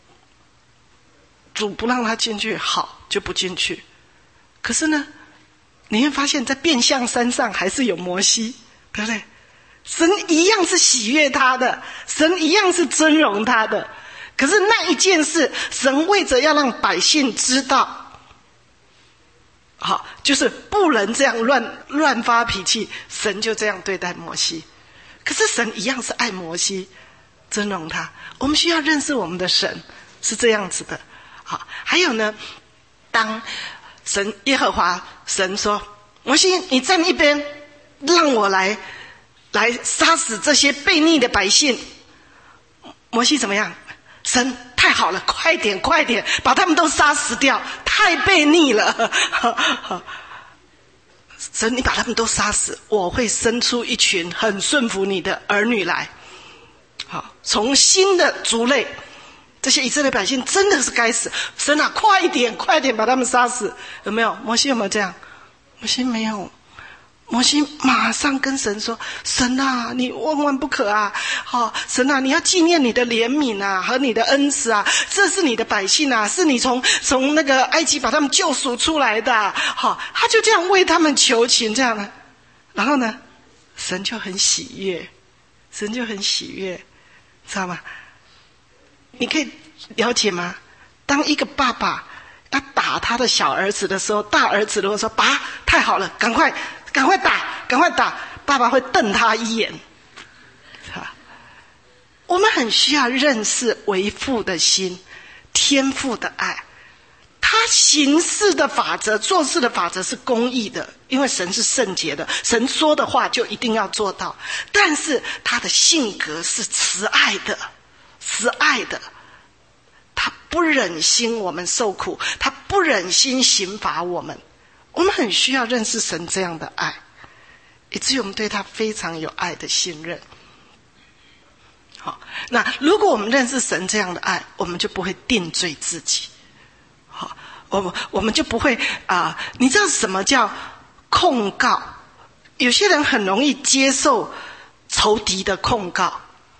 主不让他进去，好，就不进去。可是呢，你会发现在变相山上还是有摩西，对不对？神一样是喜悦他的，神一样是尊荣他的。可是那一件事，神为着要让百姓知道，好，就是不能这样乱乱发脾气，神就这样对待摩西。可是神一样是爱摩西，尊荣他。我们需要认识我们的神是这样子的。好，还有呢，当神耶和华神说，摩西你站一边，让我来来杀死这些悖逆的百姓。摩西怎么样？神太好了，快点快点把他们都杀死掉，太悖逆了。神你把他们都杀死，我会生出一群很顺服你的儿女来。好，从新的族类，这些以色列百姓真的是该死，神啊快一点快点把他们杀死。有没有？摩西有没有这样？摩西没有。摩西马上跟神说，神啊你万万不可啊，好，神啊你要纪念你的怜悯啊和你的恩慈啊，这是你的百姓啊，是你从从那个埃及把他们救赎出来的啊。好，他就这样为他们求情，这样呢，然后呢神就很喜悦，神就很喜悦，知道吗？你可以了解吗？当一个爸爸要打他的小儿子的时候，大儿子如果说爸太好了，赶快赶快打赶快打，爸爸会瞪他一眼。我们很需要认识为父的心，天父的爱。他行事的法则，做事的法则是公义的，因为神是圣洁的，神说的话就一定要做到。但是他的性格是慈爱的，慈爱的，他不忍心我们受苦，他不忍心刑罚我们。我们很需要认识神这样的爱，以至于我们对他非常有爱的信任。好，那如果我们认识神这样的爱，我们就不会定罪自己。好，我们我们就不会啊、呃，你知道什么叫控告？有些人很容易接受仇敌的控告。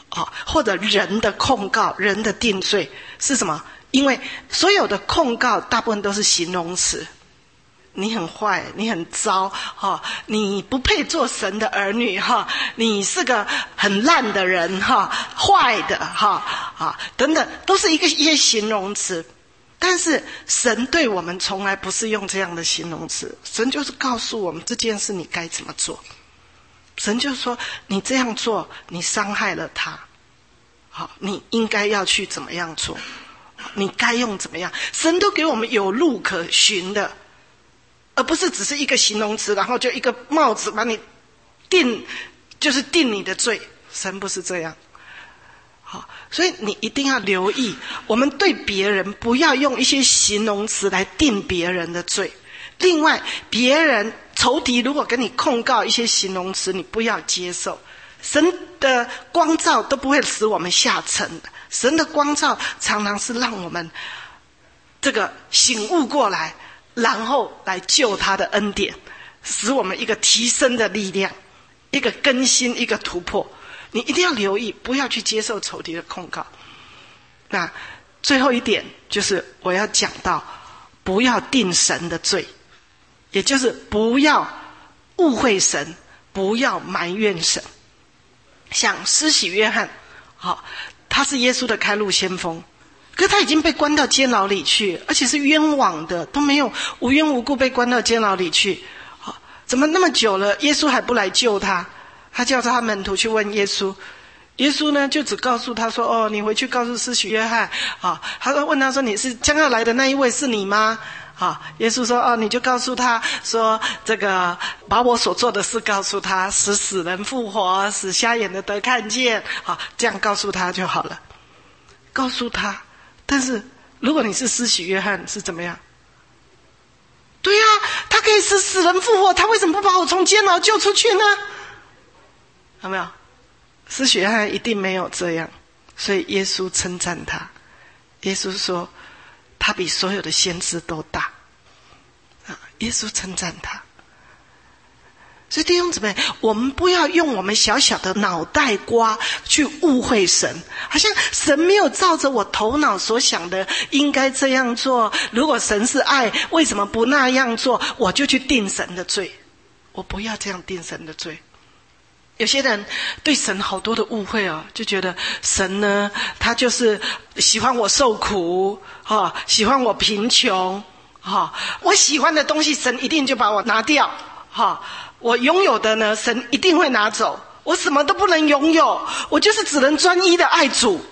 哦，或者人的控告、人的定罪是什么？因为所有的控告大部分都是形容词，你很坏，你很糟，哦，你不配做神的儿女，哈，你是个很烂的人，哈，坏的，哈，啊，等等，都是一个一些形容词。但是神对我们从来不是用这样的形容词，神就是告诉我们这件事你该怎么做。神就说你这样做你伤害了他，好，你应该要去怎么样做，你该用怎么样，神都给我们有路可循的，而不是只是一个形容词，然后就一个帽子把你定，就是定你的罪。神不是这样。好，所以你一定要留意，我们对别人不要用一些形容词来定别人的罪。另外，别人仇敌如果跟你控告一些形容词，你不要接受。神的光照都不会使我们下沉的，神的光照常常是让我们这个醒悟过来，然后来救他的恩典，使我们一个提升的力量，一个更新，一个突破。你一定要留意，不要去接受仇敌的控告。那最后一点就是我要讲到，不要定神的罪，也就是不要误会神，不要埋怨神。像施洗约翰，好，他是耶稣的开路先锋，可是他已经被关到监牢里去，而且是冤枉的，都没有无缘无故被关到监牢里去。好，怎么那么久了，耶稣还不来救他？他叫他门徒去问耶稣，耶稣呢就只告诉他说：“哦，你回去告诉施洗约翰。”啊，他说问他说：“你是将要来的那一位是你吗？”啊，耶稣说：“哦，你就告诉他说，这个把我所做的事告诉他，使死人复活，使瞎眼的得看见。啊，这样告诉他就好了。”告诉他，但是如果你是施洗约翰是怎么样？对呀、啊，他可以使死人复活，他为什么不把我从监牢救出去呢？有没有？施洗约翰一定没有这样，所以耶稣称赞他。耶稣说他比所有的先知都大啊！耶稣称赞他。所以弟兄姊妹，我们不要用我们小小的脑袋瓜去误会神，好像神没有照着我头脑所想的应该这样做，如果神是爱，为什么不那样做，我就去定神的罪。我不要这样定神的罪。有些人对神好多的误会哦，就觉得神呢，他就是喜欢我受苦，哦，喜欢我贫穷，哦，我喜欢的东西神一定就把我拿掉，哦，我拥有的呢神一定会拿走，我什么都不能拥有，我就是只能专一的爱主。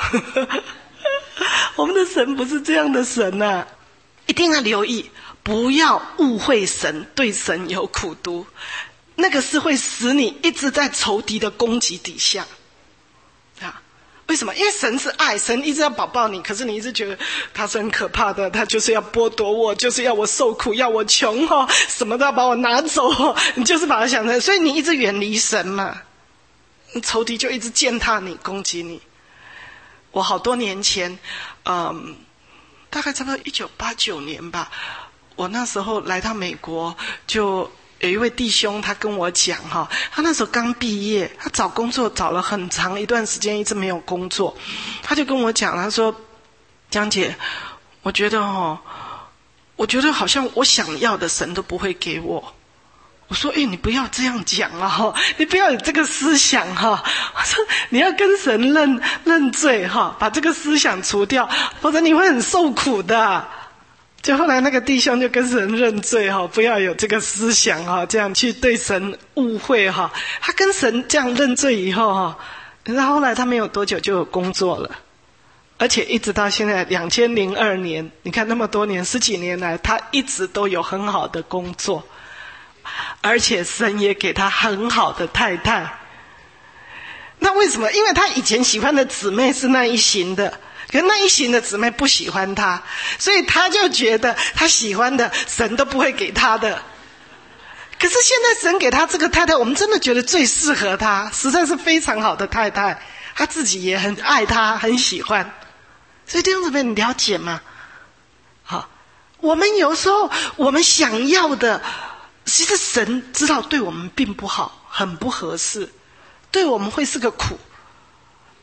我们的神不是这样的神啊，一定要留意，不要误会神，对神有苦毒，那个是会使你一直在仇敌的攻击底下啊！为什么？因为神是爱，神一直要保抱你，可是你一直觉得他是很可怕的，他就是要剥夺我，就是要我受苦，要我穷哦，什么都要把我拿走哦，你就是把它想成，所以你一直远离神嘛，仇敌就一直践踏你，攻击你。我好多年前，嗯，大概差不多一九八九年吧，我那时候来到美国，就有一位弟兄，他跟我讲哈，他那时候刚毕业，他找工作找了很长一段时间，一直没有工作。他就跟我讲，他说：“江姐，我觉得哈，我觉得好像我想要的神都不会给我。”我说：“哎，你不要这样讲啊，你不要有这个思想哈。”我说：“你要跟神认认罪哈，把这个思想除掉，否则你会很受苦的。”就后来那个弟兄就跟神认罪哈，不要有这个思想哈，这样去对神误会哈。他跟神这样认罪以后哈，然后后来他没有多久就有工作了，而且一直到现在两千零二年，你看那么多年十几年来，他一直都有很好的工作，而且神也给他很好的太太。那为什么？因为他以前喜欢的姊妹是那一型的。可那一行的姊妹不喜欢他，所以他就觉得他喜欢的神都不会给他的。可是现在神给他这个太太，我们真的觉得最适合他，实在是非常好的太太，他自己也很爱他，很喜欢。所以弟兄姊妹，你了解吗？好，我们有时候我们想要的，其实神知道对我们并不好，很不合适，对我们会是个苦。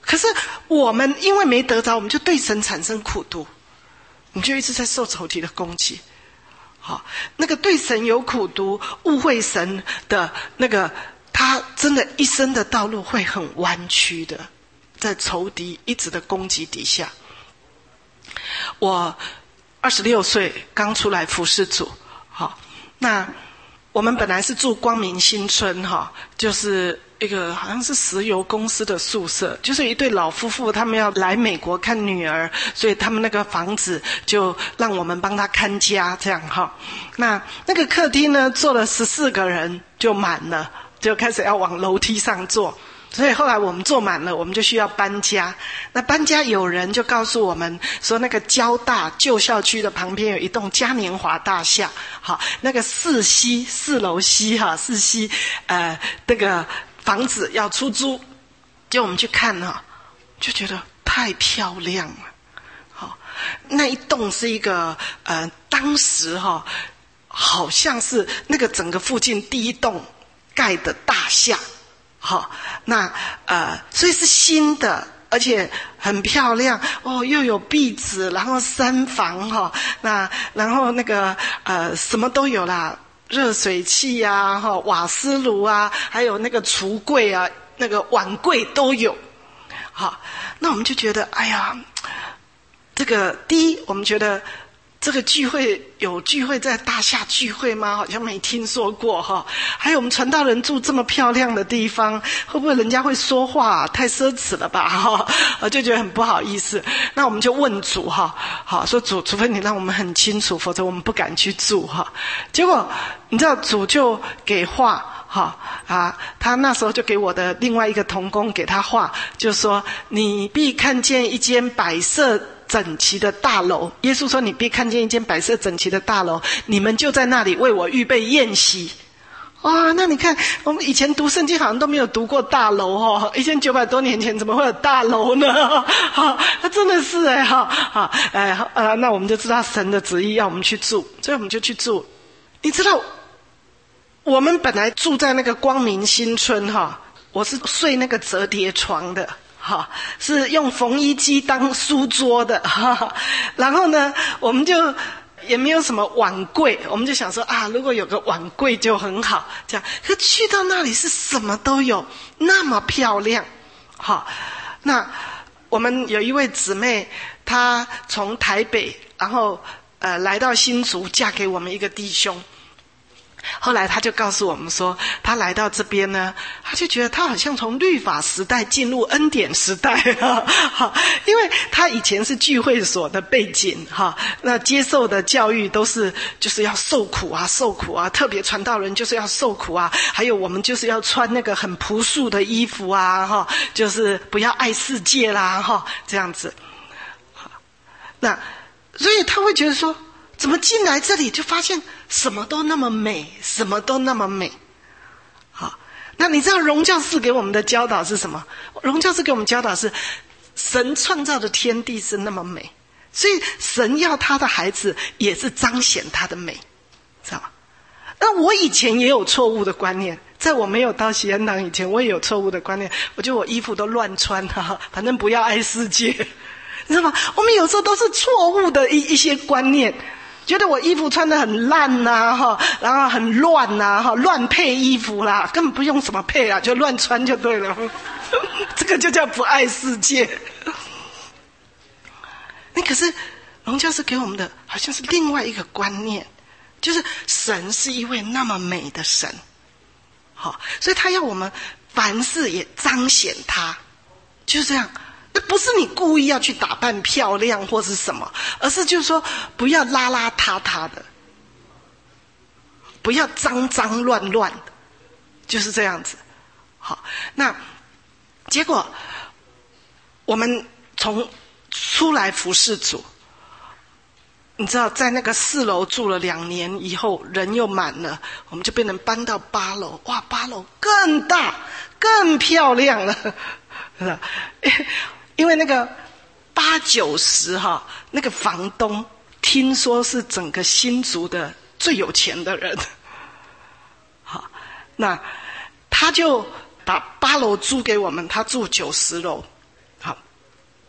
可是我们因为没得着，我们就对神产生苦毒，我们就一直在受仇敌的攻击。好，那个对神有苦毒、误会神的那个，他真的一生的道路会很弯曲的，在仇敌一直的攻击底下。我二十六岁刚出来服侍主，好，那我们本来是住光明新村哈，就是一个好像是石油公司的宿舍，就是一对老夫妇，他们要来美国看女儿，所以他们那个房子就让我们帮他看家这样哈。那那个客厅呢，坐了十四个人就满了，就开始要往楼梯上坐。所以后来我们坐满了，我们就需要搬家。那搬家有人就告诉我们说，那个交大旧校区的旁边有一栋嘉年华大厦，好，那个四溪四楼溪哈四溪呃那个房子要出租，就我们去看哈，就觉得太漂亮了。好，那一栋是一个呃当时哈好像是那个整个附近第一栋盖的大厦。好，那呃，所以是新的，而且很漂亮哦，又有壁纸，然后三房哈、哦，那然后那个呃什么都有啦，热水器啊，哈、哦，瓦斯炉啊，还有那个橱柜啊，那个碗柜都有。好，那我们就觉得，哎呀，这个第一，我们觉得。这个聚会有聚会在大厦聚会吗？好像没听说过哈。还有我们传道人住这么漂亮的地方，会不会人家会说话？太奢侈了吧哈！我就觉得很不好意思。那我们就问主哈，好说主，除非你让我们很清楚，否则我们不敢去住哈。结果你知道主就给画哈啊，他那时候就给我的另外一个同工给他画，就说你必看见一间摆设整齐的大楼。耶稣说你必看见一间摆设整齐的大楼，你们就在那里为我预备宴席。哇，那你看我们以前读圣经好像都没有读过大楼哦，一千九百多年前怎么会有大楼呢？哈，那真的是哎哈哈哎呃，那我们就知道神的旨意要我们去住，所以我们就去住。你知道我们本来住在那个光明新村哈，我是睡那个折叠床的。哈，是用缝衣机当书桌的哈，然后呢，我们就也没有什么碗柜，我们就想说啊，如果有个碗柜就很好，这样。可去到那里是什么都有，那么漂亮，好，那我们有一位姊妹，她从台北，然后呃来到新竹，嫁给我们一个弟兄。后来他就告诉我们说，他来到这边呢，他就觉得他好像从律法时代进入恩典时代哈，因为他以前是聚会所的背景哈，那接受的教育都是就是要受苦啊受苦啊，特别传道人就是要受苦啊，还有我们就是要穿那个很朴素的衣服啊哈，就是不要爱世界啦哈，这样子。那所以他会觉得说，怎么进来这里就发现什么都那么美，什么都那么美。好，那你知道荣教士给我们的教导是什么？荣教士给我们教导是，神创造的天地是那么美，所以神要他的孩子也是彰显他的美，知道吗？那我以前也有错误的观念，在我没有到喜安堂以前，我也有错误的观念，我觉得我衣服都乱穿哈，反正不要爱世界，你知道吗？我们有时候都是错误的一一些观念。觉得我衣服穿得很烂呐，哈，然后很乱呐，哈，乱配衣服啦，根本不用什么配啊，就乱穿就对了。这个就叫不爱世界。那可是荣教师给我们的好像是另外一个观念，就是神是一位那么美的神，好，所以他要我们凡事也彰显他，就是这样。那不是你故意要去打扮漂亮或是什么，而是就是说不要邋邋遢遢的，不要脏脏乱乱的，就是这样子。好，那结果我们从出来服侍主，你知道在那个四楼住了两年以后，人又满了，我们就变成搬到八楼。哇，八楼更大更漂亮了，是吧？因为那个八九十哈，那个房东听说是整个新竹的最有钱的人，好，那他就把八楼租给我们，他住九十楼，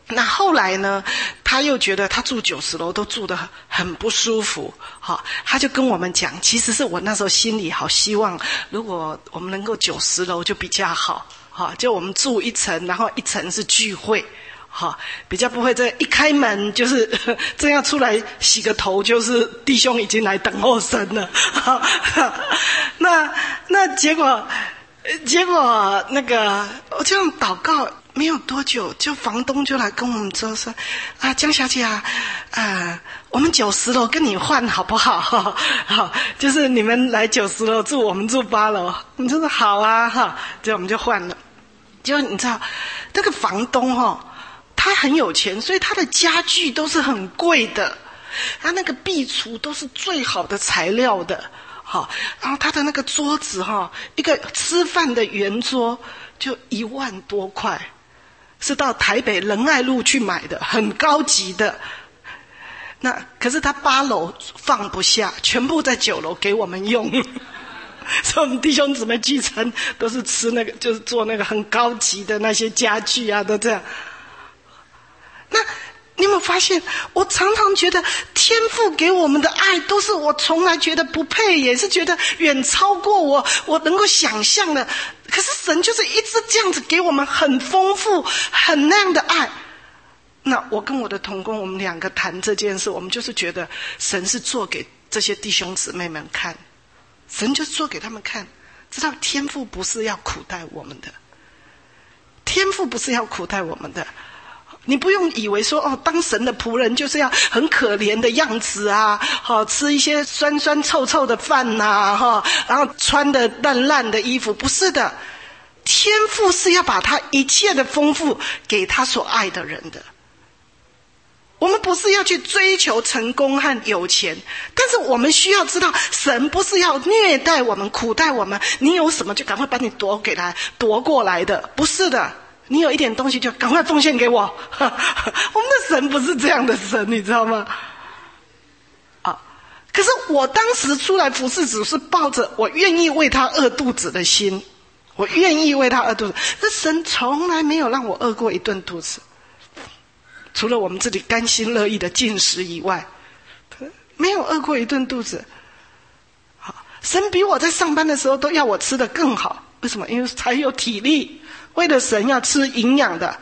那后来呢，他又觉得他住九十楼都住得很不舒服，好，他就跟我们讲，其实是我那时候心里好希望，如果我们能够九十楼就比较好，好，就我们住一层，然后一层是聚会，好，比较不会这一开门就是这样出来洗个头，就是弟兄已经来等候神了。好，那那结果结果那个我这样祷告。没有多久，就房东就来跟我们说说，啊，江小姐啊，啊，我们九十楼跟你换好不好？好，就是你们来九十楼住，我们住八楼。我们就说好啊，哈，就我们就换了。结果你知道，那个房东哦，他很有钱，所以他的家具都是很贵的，他那个壁橱都是最好的材料的，好，然后他的那个桌子哈，一个吃饭的圆桌就一万多块。是到台北仁爱路去买的，很高级的。那可是他八楼放不下，全部在九楼给我们用。所以我们弟兄姊妹聚餐都是吃那个，就是做那个很高级的那些家具啊，都这样。那你有没有发现，我常常觉得天父给我们的爱都是我从来觉得不配，也是觉得远超过我我能够想象的。可是神就是一直这样子给我们很丰富很那样的爱。那我跟我的同工，我们两个谈这件事，我们就是觉得神是做给这些弟兄姊妹们看，神就是做给他们看，知道天父不是要苦待我们的，天父不是要苦待我们的。你不用以为说哦，当神的仆人就是要很可怜的样子啊，好、哦、吃一些酸酸臭臭的饭呐、啊，哈、哦，然后穿的烂烂的衣服，不是的。天父是要把他一切的丰富给他所爱的人的。我们不是要去追求成功和有钱，但是我们需要知道，神不是要虐待我们、苦待我们，你有什么就赶快把你夺给他、夺过来的，不是的。你有一点东西就赶快奉献给我。我们的神不是这样的神，你知道吗？啊！可是我当时出来服侍主是抱着我愿意为他饿肚子的心，我愿意为他饿肚子。那神从来没有让我饿过一顿肚子，除了我们自己甘心乐意的进食以外，没有饿过一顿肚子。好，神比我在上班的时候都要我吃得更好，为什么？因为才有体力。为了神要吃营养的。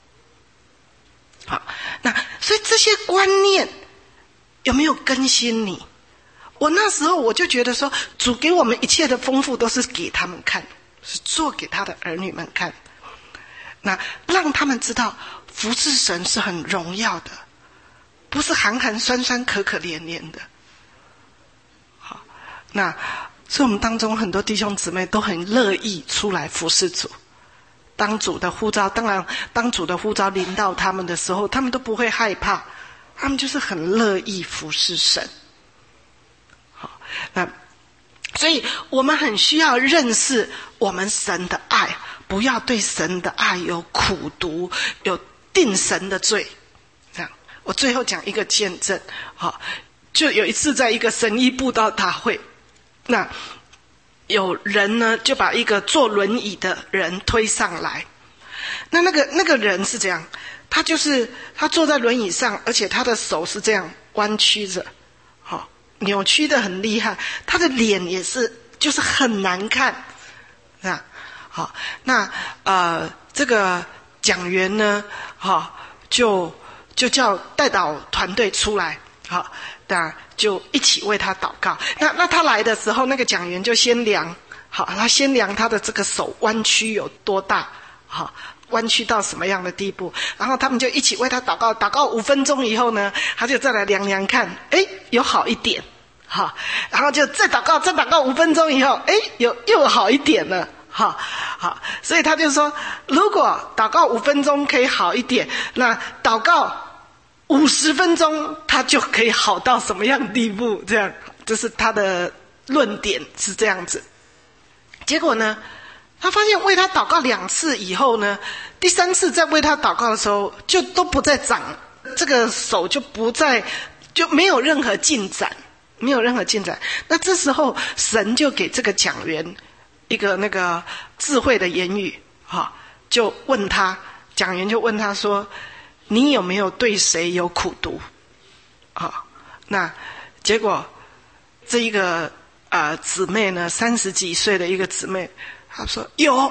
好，那所以这些观念有没有更新你？我那时候我就觉得说，主给我们一切的丰富都是给他们看，是做给他的儿女们看。那让他们知道服侍神是很荣耀的，不是寒寒酸酸可可怜怜的。好，那所以我们当中很多弟兄姊妹都很乐意出来服侍主。当主的呼召，当然当主的呼召临到他们的时候，他们都不会害怕，他们就是很乐意服侍神。好，那所以我们很需要认识我们神的爱，不要对神的爱有苦毒，有定神的罪。这样，我最后讲一个见证。好，就有一次在一个神医布道大会，那有人呢就把一个坐轮椅的人推上来，那那个那个人是这样，他就是他坐在轮椅上，而且他的手是这样弯曲着，好、扭曲的很厉害，他的脸也是就是很难看，那好，那呃这个讲员呢，好、就就叫代祷团队出来，好。那就一起为他祷告。那那他来的时候，那个讲员就先量，好，他先量他的这个手弯曲有多大，好，弯曲到什么样的地步。然后他们就一起为他祷告，祷告五分钟以后呢，他就再来量量看，哎，有好一点，好，然后就再祷告，再祷告五分钟以后，哎，有又好一点了，好，好，所以他就说，如果祷告五分钟可以好一点，那祷告五十分钟他就可以好到什么样的地步？这样，这是他的论点是这样子。结果呢，他发现为他祷告两次以后呢，第三次再为他祷告的时候，就都不再长，这个手就不再就没有任何进展，没有任何进展。那这时候神就给这个讲员一个那个智慧的言语，哈，就问他，讲员就问他说。 你有没有对谁有苦毒？啊，那结果这一个呃姊妹呢，三十几岁的一个姊妹，她说有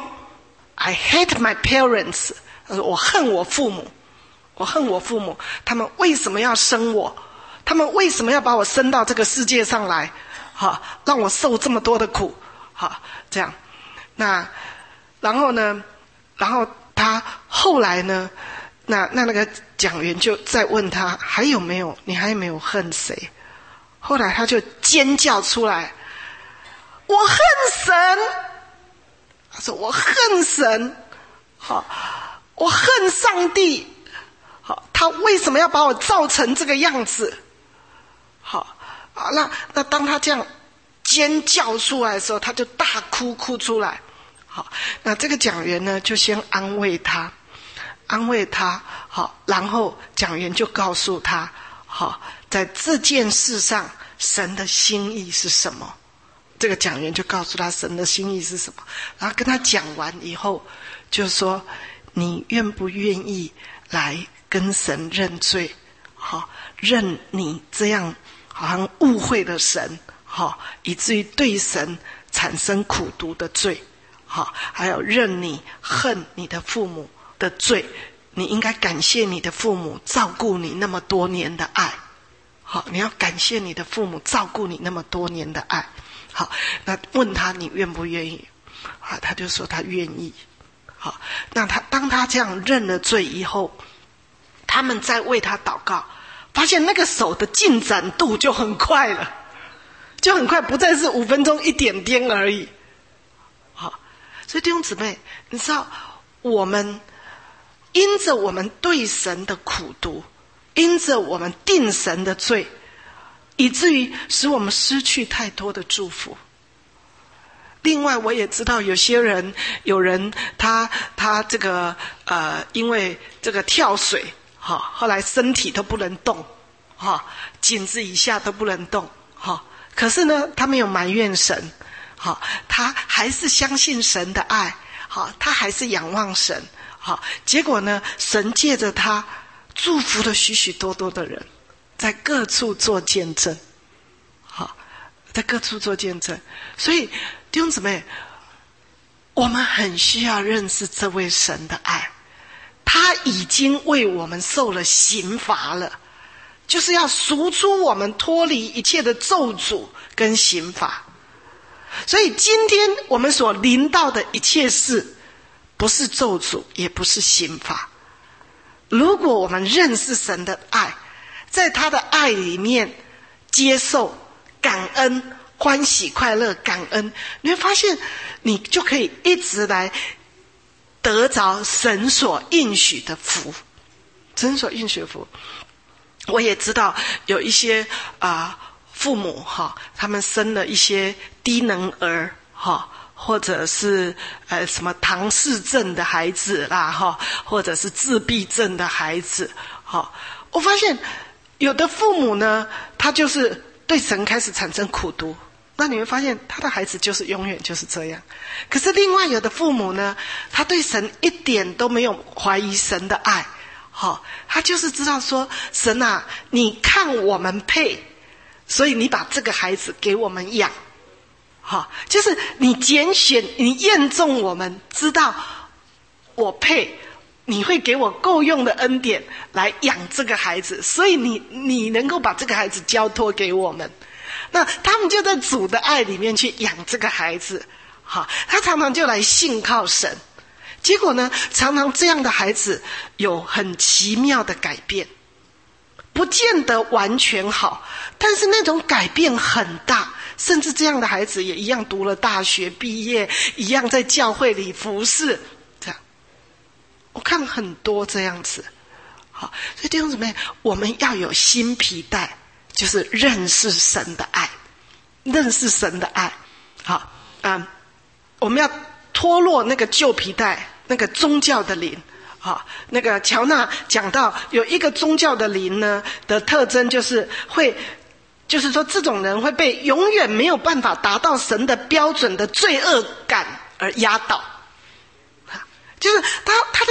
I hate my parents， 她说我恨我父母，我恨我父母，他们为什么要生我？他们为什么要把我生到这个世界上来？好，让我受这么多的苦，好，这样。那然后呢？然后他后来呢？那那那个讲员就再问他还有没有？你还有没有恨谁？后来他就尖叫出来：“我恨神！”他说：“我恨神，好，我恨上帝。好，他为什么要把我造成这个样子？好啊，那那当他这样尖叫出来的时候，他就大哭哭出来。好，那这个讲员呢，就先安慰他。”安慰他，好，然后讲员就告诉他，好，在这件事上，神的心意是什么？这个讲员就告诉他神的心意是什么，然后跟他讲完以后，就说：你愿不愿意来跟神认罪？好，认你这样好像误会了神，好，以至于对神产生苦毒的罪，好，还有认你恨你的父母的罪，你应该感谢你的父母照顾你那么多年的爱。好，你要感谢你的父母照顾你那么多年的爱。好，那问他你愿不愿意？啊，他就说他愿意。好，那他当他这样认了罪以后，他们再为他祷告，发现那个手的进展度就很快了，就很快，不再是五分钟一点点而已。好，所以弟兄姊妹，你知道我们因着我们对神的苦毒，因着我们定神的罪，以至于使我们失去太多的祝福。另外我也知道有些人，有人他他这个呃，因为这个跳水，哈，后来身体都不能动，哈，颈子以下都不能动，哈，可是呢，他没有埋怨神，哈，他还是相信神的爱，好，他还是仰望神，好，结果呢，神借着他祝福了许许多多的人，在各处做见证，好，在各处做见证。所以弟兄姊妹，我们很需要认识这位神的爱，他已经为我们受了刑罚了，就是要赎出我们脱离一切的咒诅跟刑罚。所以今天我们所临到的一切事，不是咒诅，也不是刑罚。如果我们认识神的爱，在他的爱里面接受、感恩、欢喜、快乐、感恩，你会发现你就可以一直来得着神所应许的福。神所应许的福，我也知道有一些啊、呃、父母哈，他们生了一些低能儿哈，或者是呃什么唐氏症的孩子啦哈，或者是自闭症的孩子哈。我发现有的父母呢，他就是对神开始产生苦毒，那你会发现他的孩子就是永远就是这样。可是另外有的父母呢，他对神一点都没有怀疑神的爱，好，他就是知道说，神啊，你看我们配，所以你把这个孩子给我们养。好，就是你拣选，你验中我们，知道我配，你会给我够用的恩典来养这个孩子，所以你你能够把这个孩子交托给我们。那他们就在主的爱里面去养这个孩子，好，他常常就来信靠神。结果呢，常常这样的孩子有很奇妙的改变，不见得完全好，但是那种改变很大。甚至这样的孩子也一样读了大学毕业，一样在教会里服侍，这样我看了很多这样子。好，所以弟兄姊妹，我们要有新皮带，就是认识神的爱，认识神的爱。好，嗯，我们要脱落那个旧皮带，那个宗教的灵。好，那个乔纳讲到有一个宗教的灵呢的特征，就是会。就是说这种人会被永远没有办法达到神的标准的罪恶感而压倒，就是他他的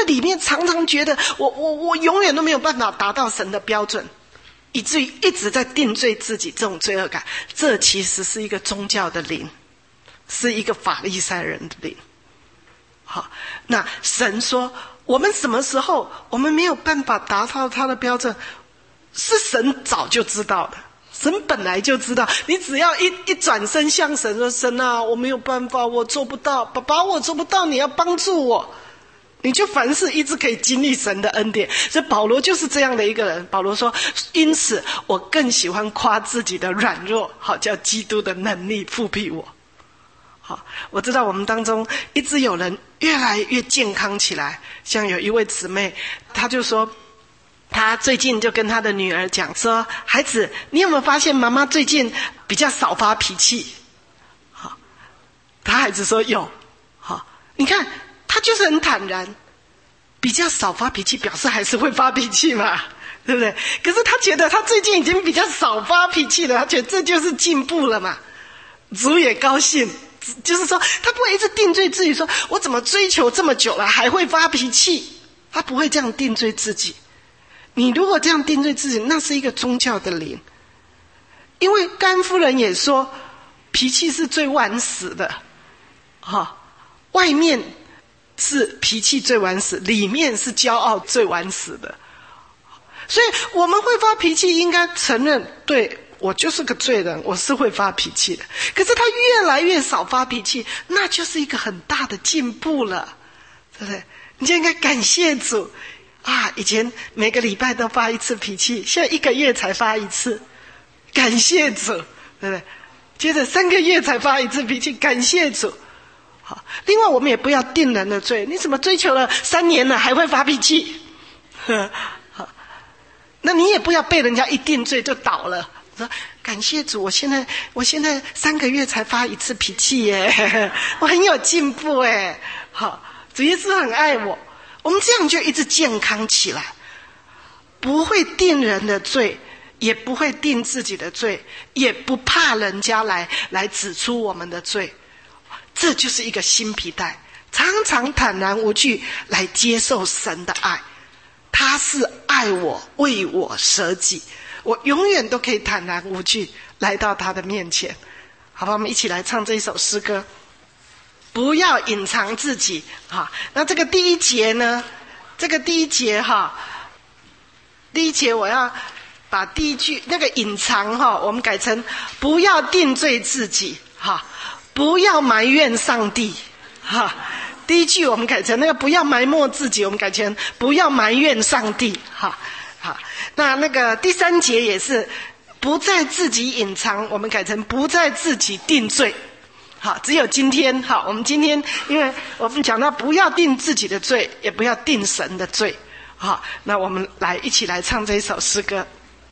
里面常常觉得我我我永远都没有办法达到神的标准，以至于一直在定罪自己，这种罪恶感，这其实是一个宗教的灵，是一个法利赛人的灵。好，那神说我们什么时候我们没有办法达到他的标准，是神早就知道的，神本来就知道，你只要一一转身向神说，神啊，我没有办法，我做不到，爸爸我做不到，你要帮助我，你就凡事一直可以经历神的恩典。所以保罗就是这样的一个人。保罗说，因此我更喜欢夸自己的软弱，好叫基督的能力复辟我。好，我知道我们当中一直有人越来越健康起来，像有一位姊妹，她就说她最近就跟她的女儿讲说，孩子，你有没有发现妈妈最近比较少发脾气？好，她孩子说有。好，你看她就是很坦然，比较少发脾气表示还是会发脾气嘛，对不对？可是她觉得她最近已经比较少发脾气了，她觉得这就是进步了嘛，主也高兴。就是说他不会一直定罪自己，说我怎么追求这么久了还会发脾气，他不会这样定罪自己。你如果这样定罪自己，那是一个宗教的灵。因为甘夫人也说脾气是最晚死的，哦，外面是脾气最晚死，里面是骄傲最晚死的。所以我们会发脾气，应该承认，对，我就是个罪人，我是会发脾气的。可是他越来越少发脾气，那就是一个很大的进步了，对不对？你就应该感谢主啊！以前每个礼拜都发一次脾气，现在一个月才发一次，感谢主，对不对？接着三个月才发一次脾气，感谢主。好，另外我们也不要定人的罪，你怎么追求了三年了还会发脾气？好，那你也不要被人家一定罪就倒了。说感谢主，我现在我现在三个月才发一次脾气耶，我很有进步耶。好，主耶稣很爱我，我们这样就一直健康起来，不会定人的罪，也不会定自己的罪，也不怕人家来来指出我们的罪。这就是一个新皮带，常常坦然无惧来接受神的爱。他是爱我，为我舍己，我永远都可以坦然无惧来到他的面前。好吧，我们一起来唱这一首诗歌，不要隐藏自己。好，那这个第一节呢，这个第一节哈，第一节我要把第一句那个隐藏哈，我们改成不要定罪自己，哈，不要埋怨上帝，哈。第一句我们改成那个不要埋没自己，我们改成不要埋怨上帝，哈。好，那那个第三节也是不在自己隐藏，我们改成不在自己定罪。好，只有今天，好，我们今天因为我们讲到不要定自己的罪，也不要定神的罪。好，那我们来一起来唱这一首诗歌。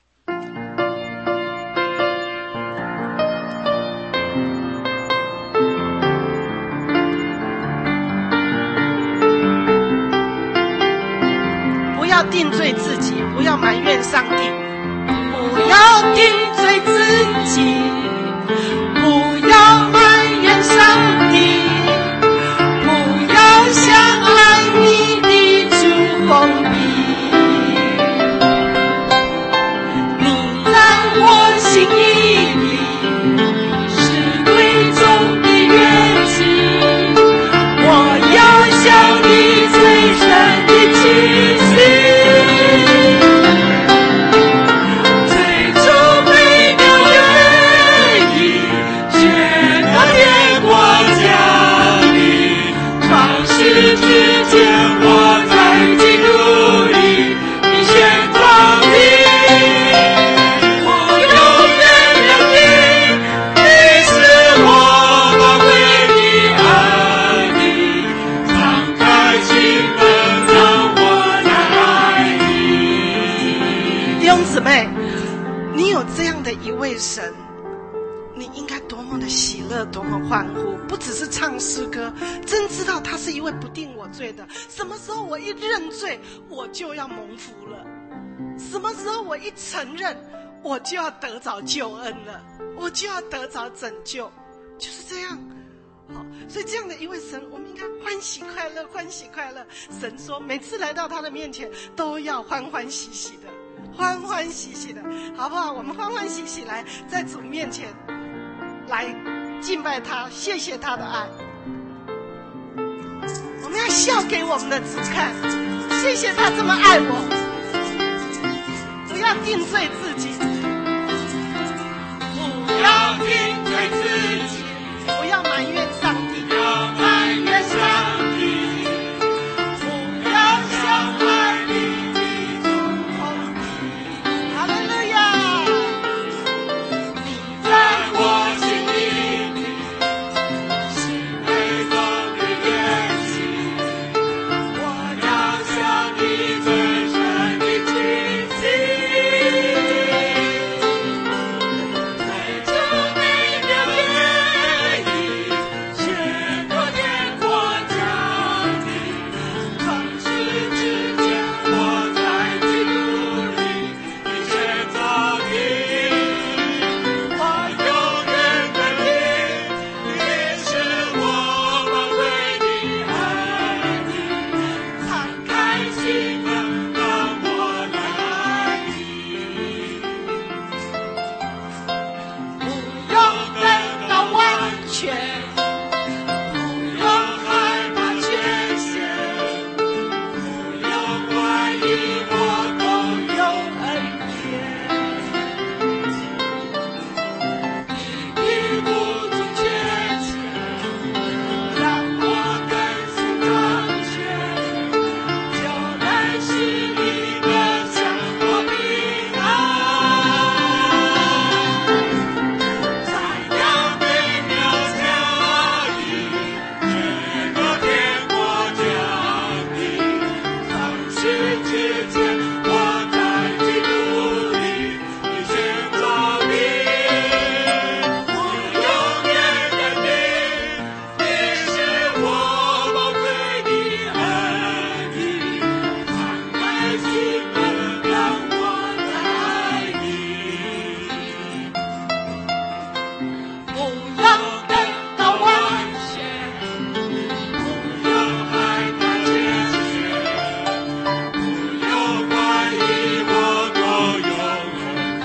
不要定罪自己，不要埋怨上帝， 不要定罪自己，不要埋怨上帝，不要向爱你的主封闭。你在我心里是贵重的缘起，我要向你最深的期许。 神，你应该多么的喜乐，多么欢呼，不只是唱诗歌，真知道他是一位不定我罪的。什么时候我一认罪，我就要蒙福了，什么时候我一承认，我就要得着救恩了，我就要得着拯救，就是这样。好， 所以这样的一位神，我们应该欢喜快乐，欢喜快乐。神说，每次来到他的面前，都要欢欢喜喜的，欢欢喜喜的，好不好？我们欢欢喜喜来在主面前来敬拜他，谢谢他的爱。我们要笑给我们的主看，谢谢他这么爱我，不要定罪自己， 不要定罪自己， 不要埋怨上帝， 不要埋怨上帝，不要向爱你的主痛悔。 哈利路亚！ 你在我心里是最终的缘起，我要向你最深的倾心。最终美妙天意，全国天国降临，创世之前我在基督里一切造的。我永远的你，你是我宝贵的爱你，敞开心门让我来你。不用等到完全，不用害怕缺陷，不用怀疑，我都有恩典。你不足缺欠，让我更新掌权，就能使你更像我平安。在那美妙家里，全国天国降临，创世之前我在基督里一切造的。我永远的你，你是我宝贵的爱你，敞开心门让我来你。不要等到完全，不用害怕缺陷，不用怀疑，我都有恩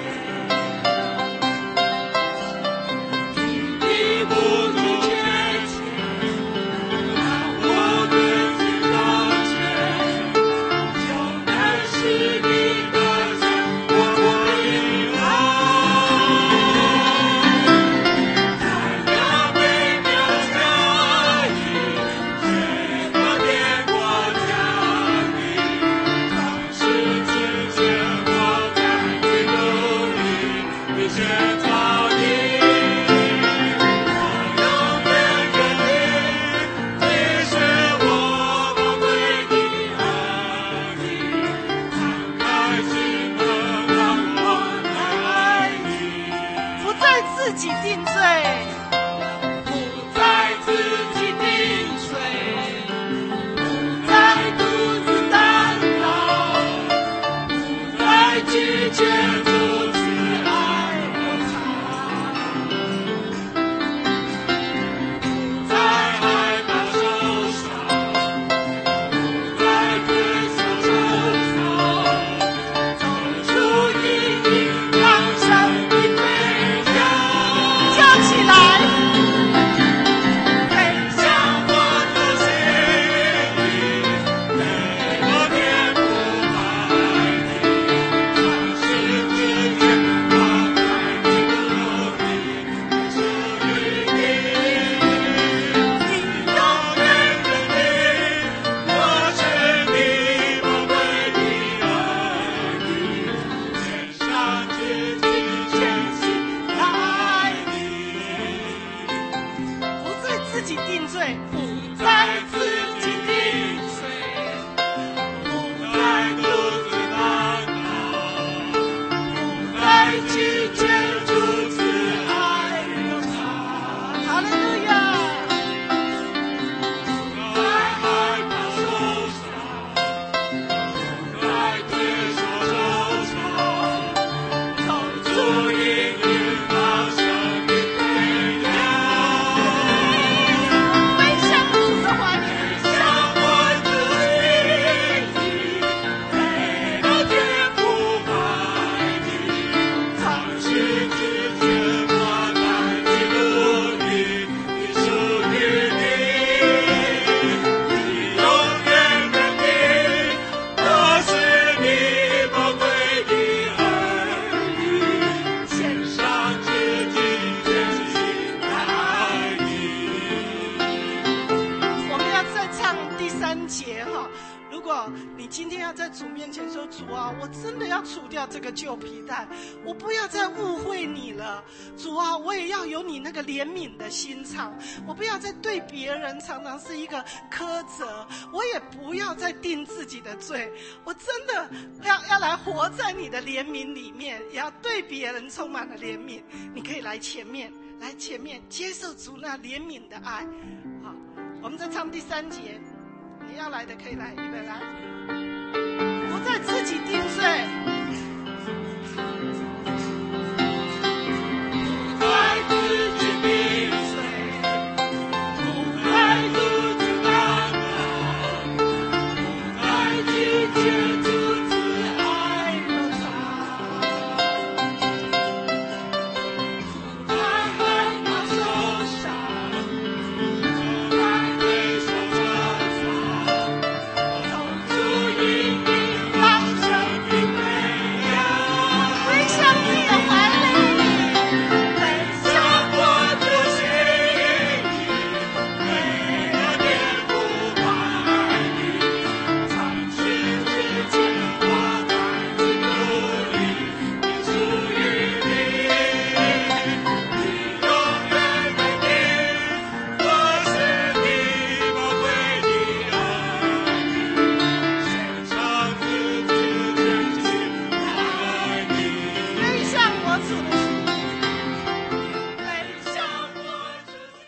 典。你不足缺欠，让我更新掌权，就能使你更像我平安。在那美妙家里，全国天国降临，创世之前我在基督里一切造的。我永远跟你，你是我宝贵的爱你，敞开心门让我来你。 不再自己定罪， 不再自己定罪，不再独自担当，不再拒绝主慈爱我他，不再害怕受伤，不再退缩争吵，走出阴影，让上帝飞翔。 节哈，如果你今天要在主面前说，主啊，我真的要除掉这个旧皮带，我不要再误会你了。主啊，我也要有你那个怜悯的心肠，我不要再对别人常常是一个苛责，我也不要再定自己的罪，我真的要要来活在你的怜悯里面，也要对别人充满了怜悯。你可以来前面，来前面接受主那怜悯的爱。好，我们再唱第三节，你要来的可以来，预备来。